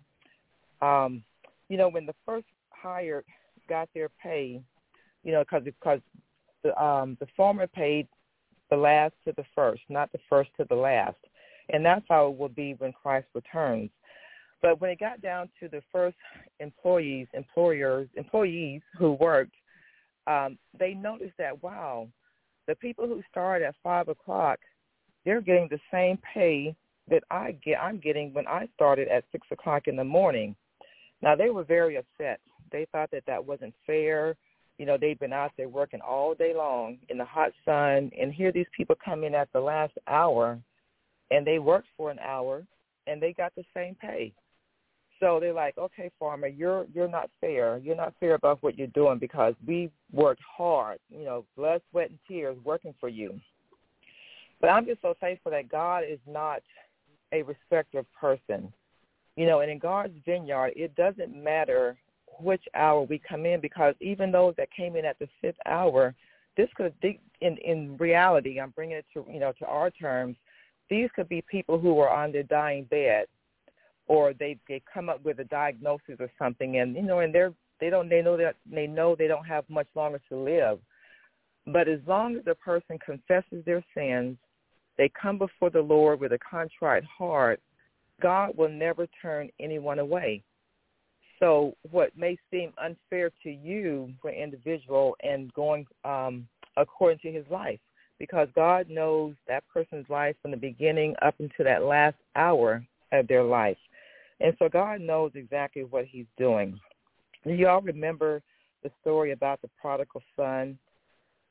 Um, you know, when the first hired got their pay, you know, cause, because the, um, the farmer paid the last to the first, not the first to the last. And that's how it will be when Christ returns. But when it got down to the first employees, employers, employees who worked, um, they noticed that, wow, the people who started at five o'clock, they're getting the same pay that I get, I'm getting when I started at six o'clock in the morning. Now, they were very upset. They thought that that wasn't fair. You know, they'd been out there working all day long in the hot sun, and here these people come in at the last hour, and they worked for an hour, and they got the same pay. So they're like, okay, farmer, you're you're not fair. You're not fair about what you're doing because we worked hard, you know, blood, sweat, and tears working for you. But I'm just so thankful that God is not a respecter of person. You know, and in God's vineyard, it doesn't matter which hour we come in, because even those that came in at the fifth hour, this could, in in reality, I'm bringing it to, you know, to our terms, these could be people who are on their dying bed, or they they come up with a diagnosis or something, and you know, and they're they don't they know that they know they don't have much longer to live. But as long as a person confesses their sins, they come before the Lord with a contrite heart, God will never turn anyone away. So what may seem unfair to you for an individual and going um, according to his life, because God knows that person's life from the beginning up until that last hour of their life. And so God knows exactly what he's doing. You all remember the story about the prodigal son?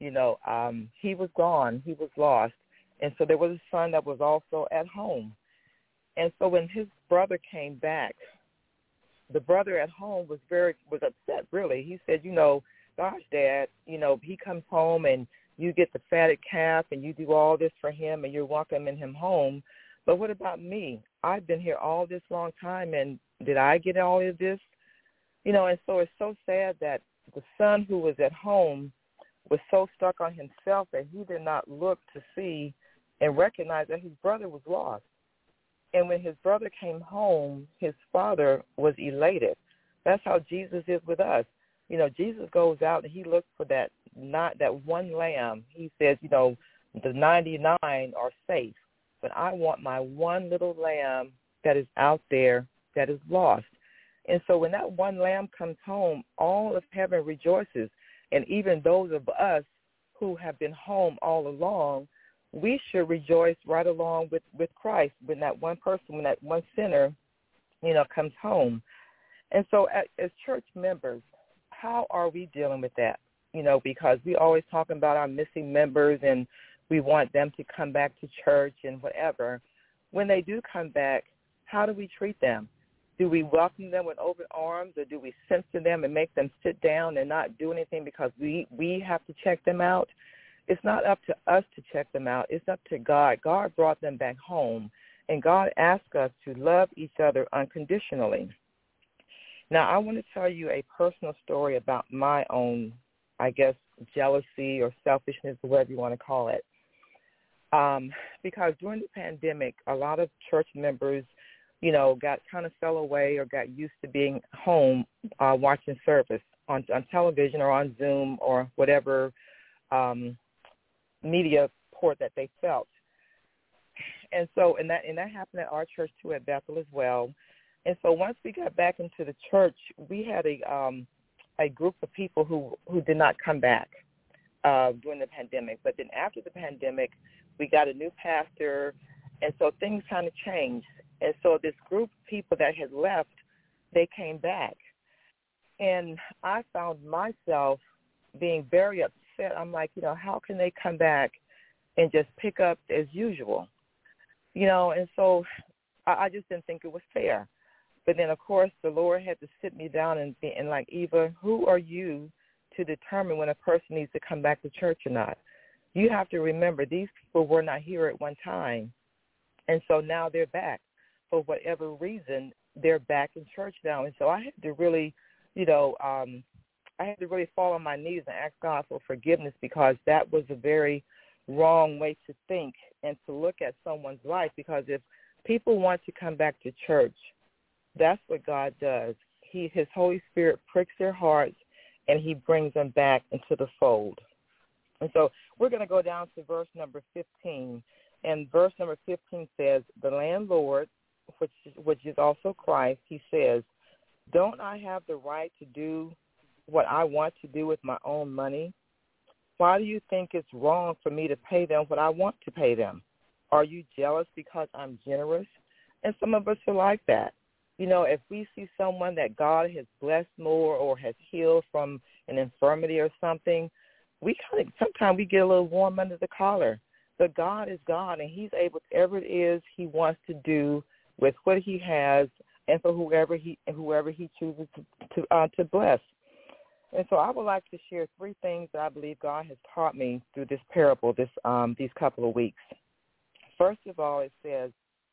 You know, um, he was gone. He was lost. And so there was a son that was also at home. And so when his brother came back, the brother at home was very was upset, really. He said, you know, gosh, Dad, you know, he comes home and you get the fatted calf and you do all this for him and you're welcoming him home. But what about me? I've been here all this long time, and did I get all of this? You know, and so it's so sad that the son who was at home was so stuck on himself that he did not look to see and recognize that his brother was lost. And when his brother came home, his father was elated. That's how Jesus is with us. You know, Jesus goes out and he looks for that not that one lamb. He says, you know, the ninety-nine are safe, but I want my one little lamb that is out there that is lost. And so when that one lamb comes home, all of heaven rejoices. And even those of us who have been home all along, we should rejoice right along with, with Christ when that one person, when that one sinner, you know, comes home. And so as, as church members, how are we dealing with that? You know, because we always talking about our missing members and we want them to come back to church and whatever. When they do come back, how do we treat them? Do we welcome them with open arms, or do we censor them and make them sit down and not do anything because we, we have to check them out? It's not up to us to check them out. It's up to God. God brought them back home, and God asked us to love each other unconditionally. Now, I want to tell you a personal story about my own, I guess, jealousy or selfishness, whatever you want to call it. Um, because during the pandemic, a lot of church members, you know, got kind of fell away or got used to being home uh, watching service on, on television or on Zoom or whatever um, media port that they felt. And so, and that and that happened at our church too, at Bethel as well. And so once we got back into the church, we had a um, a group of people who, who did not come back uh, during the pandemic. But then after the pandemic, we got a new pastor, and so things kind of changed. And so this group of people that had left, they came back. And I found myself being very upset. I'm like, you know, how can they come back and just pick up as usual? You know, and so I, I just didn't think it was fair. But then, of course, the Lord had to sit me down and, and like, Eva, who are you to determine when a person needs to come back to church or not? You have to remember these people were not here at one time, and so now they're back. For whatever reason, they're back in church now. And so I had to really, you know, um, I had to really fall on my knees and ask God for forgiveness, because that was a very wrong way to think and to look at someone's life. Because if people want to come back to church, that's what God does. He, His Holy Spirit pricks their hearts, and he brings them back into the fold. And so we're going to go down to verse number fifteen. And verse number fifteen says, the landlord, which is, which is also Christ, he says, don't I have the right to do what I want to do with my own money? Why do you think it's wrong for me to pay them what I want to pay them? Are you jealous because I'm generous? And some of us are like that. You know, if we see someone that God has blessed more or has healed from an infirmity or something, we kind of, sometimes we get a little warm under the collar. But God is God, and he's able to whatever it is he wants to do with what he has, and for whoever he whoever he chooses to to, uh, to bless. And so I would like to share three things that I believe God has taught me through this parable, this um, these couple of weeks. First of all, it says,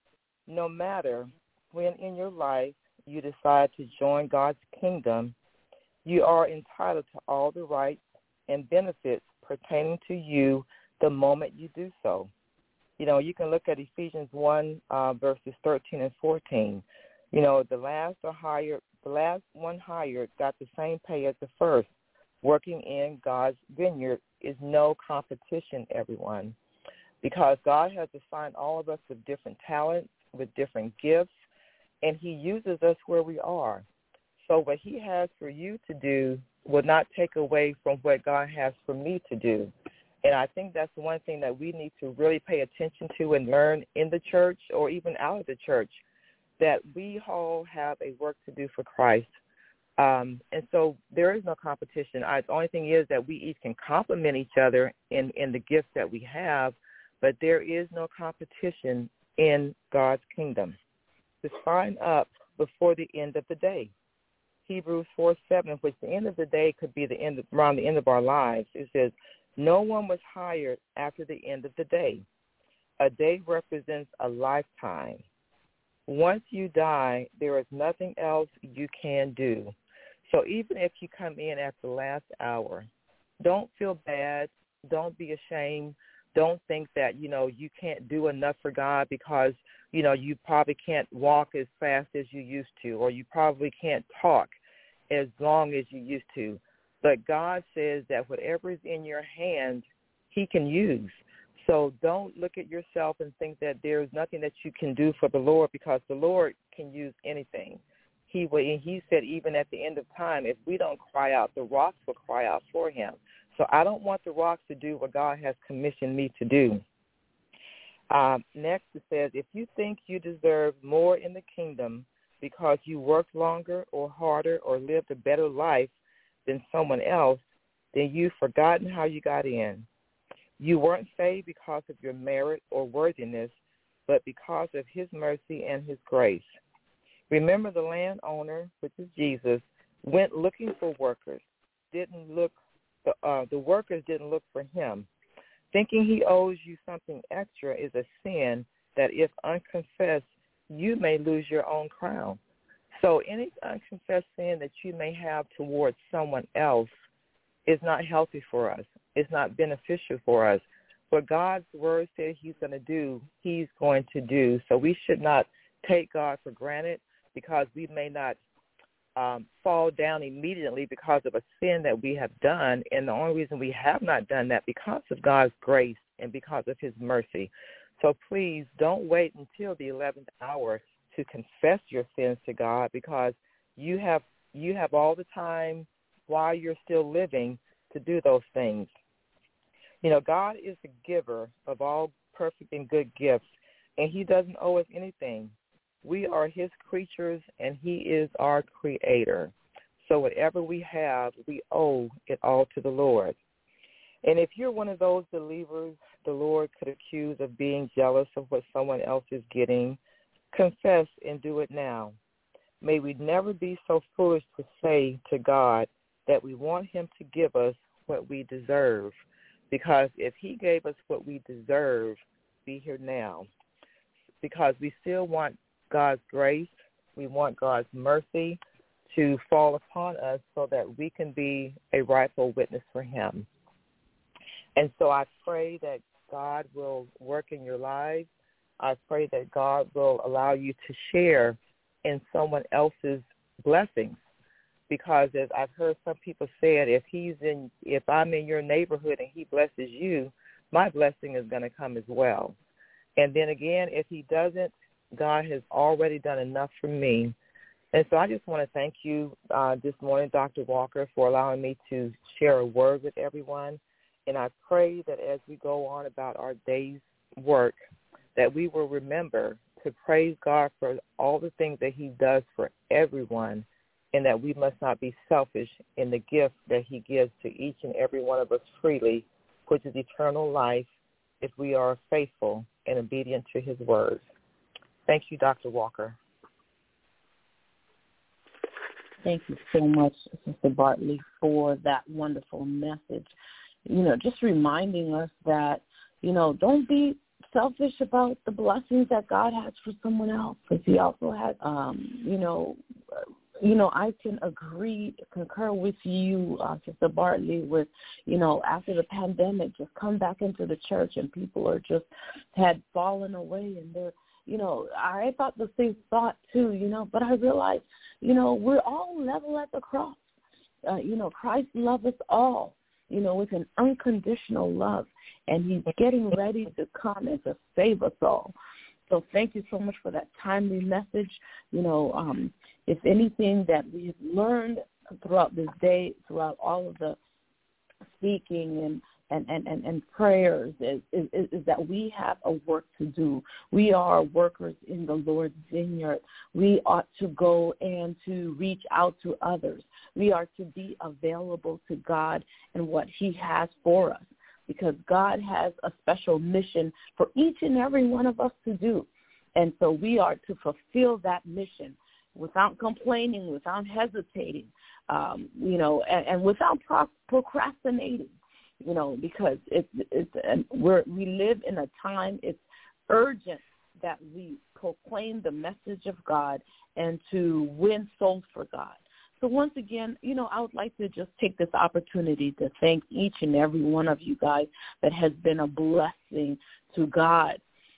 no matter when in your life you decide to join God's kingdom, you are entitled to all the rights and benefits pertaining to you the moment you do so. You know, you can look at Ephesians one, uh, verses thirteen and fourteen. You know, the last or hired, the last one hired got the same pay as the first. Working in God's vineyard is no competition, everyone, because God has assigned all of us with different talents, with different gifts, and he uses us where we are. So what he has for you to do will not take away from what God has for me to do. And I think that's the one thing that we need to really pay attention to and learn in the church or even out of the church, that we all have a work to do for Christ. Um, and so there is no competition. I, the only thing is that we each can complement each other in, in the gifts that we have, but there is no competition in God's kingdom. To sign up before the end of the day. Hebrews four seven, which the end of the day could be the end of, around the end of our lives. It says, no one was hired after the end of the day. A day represents a lifetime. Once you die, there is nothing else you can do. So even if you come in at the last hour, don't feel bad. Don't be ashamed. Don't think that, you know, you can't do enough for God because, you know, you probably can't walk as fast as you used to, or you probably can't talk as long as you used to. But God says that whatever is in your hand, he can use. So don't look at yourself and think that there's nothing that you can do for the Lord, because the Lord can use anything. He will, and he said even at the end of time, if we don't cry out, the rocks will cry out for him. So I don't want the rocks to do what God has commissioned me to do. Um, next it says, if you think you deserve more in the kingdom because you worked longer or harder or lived a better life than someone else, then you've forgotten how you got in. You weren't saved because of your merit or worthiness, but because of his mercy and his grace. Remember, the landowner, which is Jesus, went looking for workers, didn't look The, uh, the workers didn't look for him. Thinking he owes you something extra is a sin that, if unconfessed, you may lose your own crown. So any unconfessed sin that you may have towards someone else is not healthy for us. It's not beneficial for us. What God's word said he's going to do, he's going to do. So we should not take God for granted, because we may not Um, fall down immediately because of a sin that we have done. And the only reason we have not done that because of God's grace and because of his mercy. So please don't wait until the eleventh hour to confess your sins to God, because you have you have all the time while you're still living to do those things. You know, God is the giver of all perfect and good gifts, and he doesn't owe us anything. We are his creatures, and he is our creator. So whatever we have, we owe it all to the Lord. And if you're one of those believers the Lord could accuse of being jealous of what someone else is getting, confess and do it now. May we never be so foolish to say to God that we want him to give us what we deserve, because if he gave us what we deserve, be here now. Because we still want God's grace, we want God's mercy to fall upon us so that we can be a rightful witness for him. And so I pray that God will work in your lives. I pray that God will allow you to share in someone else's blessings, because as I've heard some people say it, if he's in, if I'm in your neighborhood and he blesses you, my blessing is going to come as well. And then again, if he doesn't, God has already done enough for me. And so I just want to thank you uh, this morning, Doctor Walker, for allowing me to share a word with everyone. And I pray that as we go on about our day's work, that we will remember to praise God for all the things that he does for everyone, and that we must not be selfish in the gift that he gives to each and every one of us freely, which is eternal life, if we are faithful and obedient to his words. Thank you, Doctor Walker. Thank you so much, Sister Bartley, for that wonderful message. You know, just reminding us that, you know, don't be selfish about the blessings that God has for someone else, because he also has, um, you know, you know, I can agree, concur with you, uh, Sister Bartley, with, you know, after the pandemic, just come back into the church and people are just had fallen away, and they're, you know, I thought the same thought too, you know, but I realized, you know, we're all level at the cross. Uh, you know, Christ loves us all, you know, with an unconditional love, and he's getting ready to come and to save us all. So thank you so much for that timely message. You know, um, if anything that we've learned throughout this day, throughout all of the speaking and and, and, and, and prayers is, is, is that we have a work to do. We are workers in the Lord's vineyard. We ought to go and to reach out to others. We are to be available to God and what he has for us, because God has a special mission for each and every one of us to do. And so we are to fulfill that mission without complaining, without hesitating, um, you know, and, and without pro- procrastinating, you know, because it's, it's, and we're, we live in a time, it's urgent that we proclaim the message of God and to win souls for God. So once again, you know, I would like to just take this opportunity to thank each and every one of you guys that has been a blessing to God,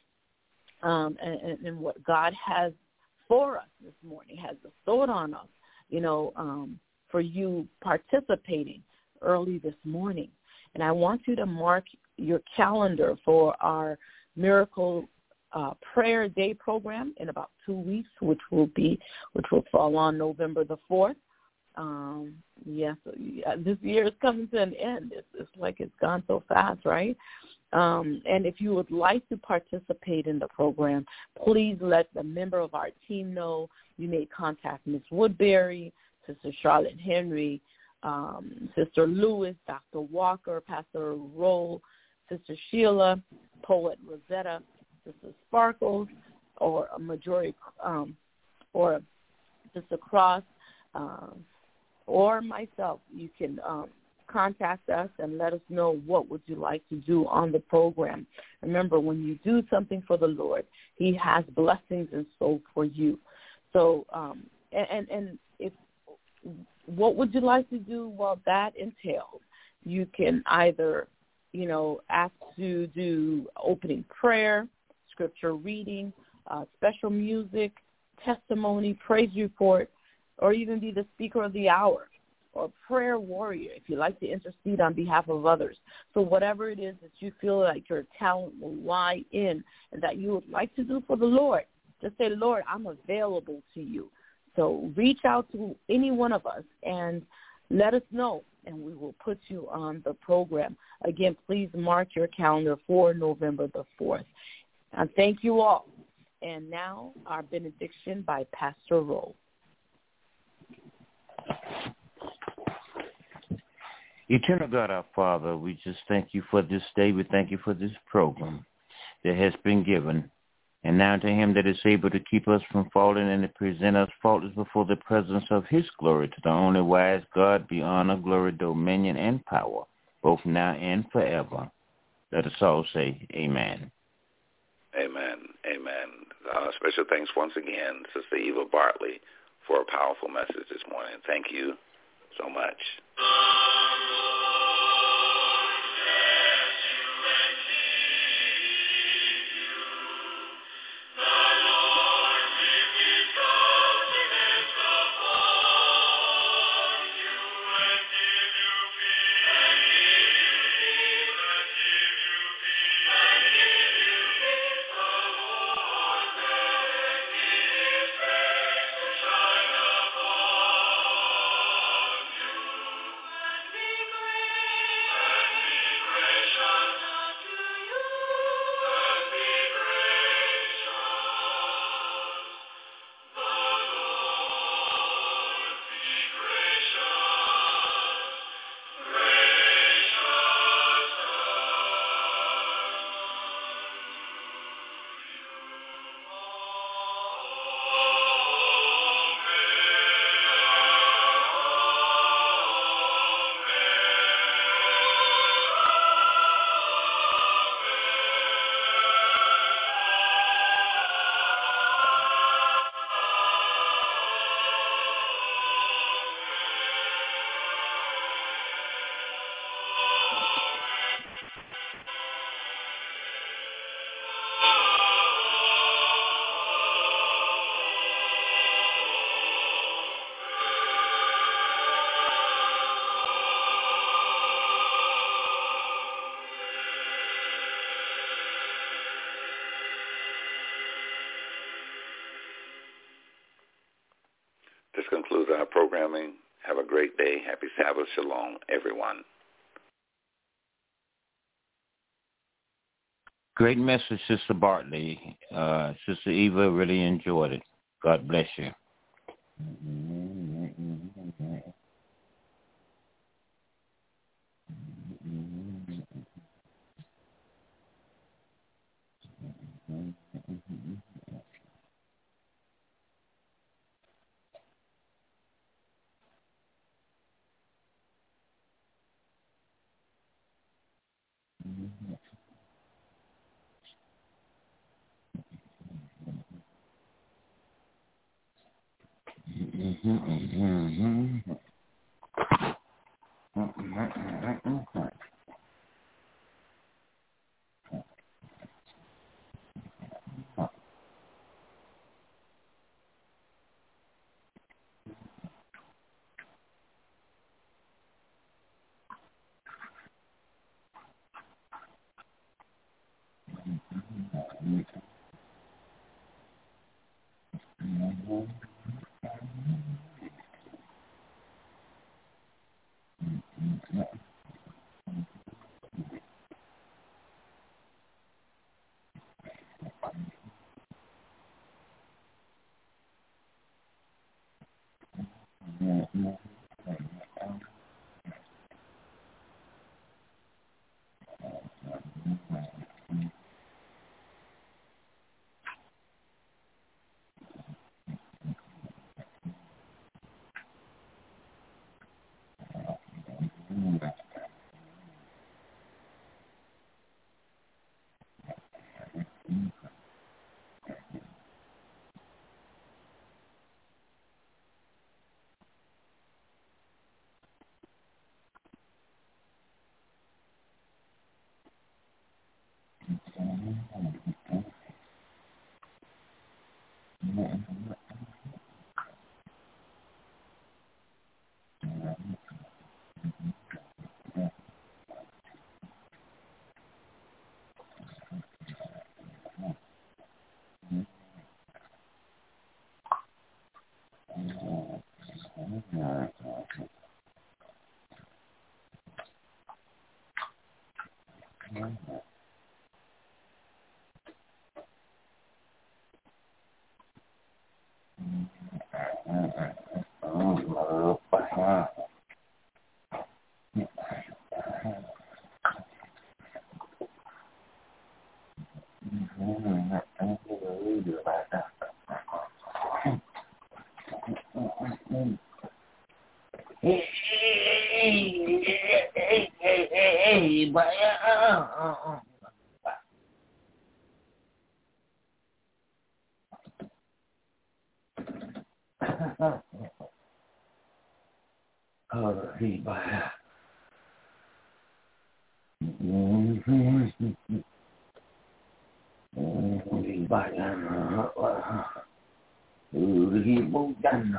um, and, and what God has for us this morning, has bestowed on us, you know, um, for you participating early this morning. And I want you to mark your calendar for our Miracle uh, Prayer Day program in about two weeks, which will be, which will fall on November the fourth. Um, yes, yeah, this year is coming to an end. It's, it's like it's gone so fast, right? Um, and if you would like to participate in the program, please let the member of our team know. You may contact Miz Woodbury, Sister Charlotte Henry, um, Sister Lewis, Doctor Walker, Pastor Roll, Sister Sheila, Poet Rosetta, Sister Sparkles, or a majority, um, or Sister Cross, um, or myself. You can um, contact us and let us know what would you like to do on the program. Remember, when you do something for the Lord, he has blessings in store for you. So, um, and, and, and if what would you like to do? Well, that entails you can either, you know, ask to do opening prayer, scripture reading, uh, special music, testimony, praise report, or even be the speaker of the hour or prayer warrior if you like to intercede on behalf of others. So whatever it is that you feel like your talent will lie in and that you would like to do for the Lord, just say, Lord, I'm available to you. So reach out to any one of us and let us know, and we will put you on the program. Again, please mark your calendar for November the fourth. And thank you all. And now our benediction by Pastor Roll. Eternal God, our Father, we just thank you for this day. We thank you for this program that has been given. And now to him that is able to keep us from falling and to present us faultless before the presence of his glory, to the only wise God be honor, glory, dominion, and power, both now and forever. Let us all say amen. Amen. Amen. Uh, special thanks once again, Sister Eva Bartley, for a powerful message this morning. Thank you so much. This concludes our programming. Have a great day. Happy Sabbath. Shalom, everyone. Great message, Sister Bartley. Uh, Sister Eva really enjoyed it. God bless you. Hey, hey, hey, hey, hey, but uh, uh, uh. Oh, he by. He by. He moved down.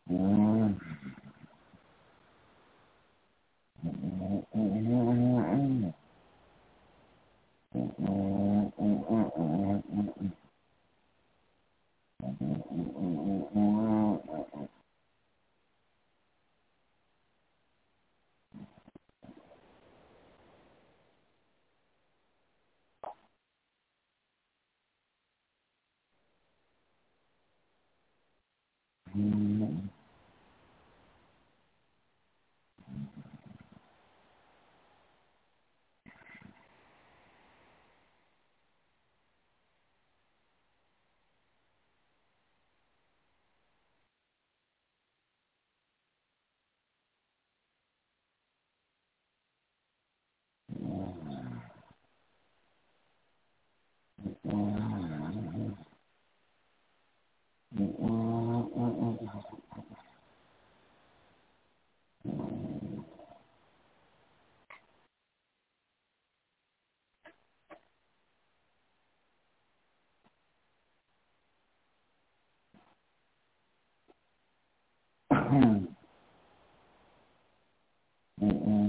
Mm-mm.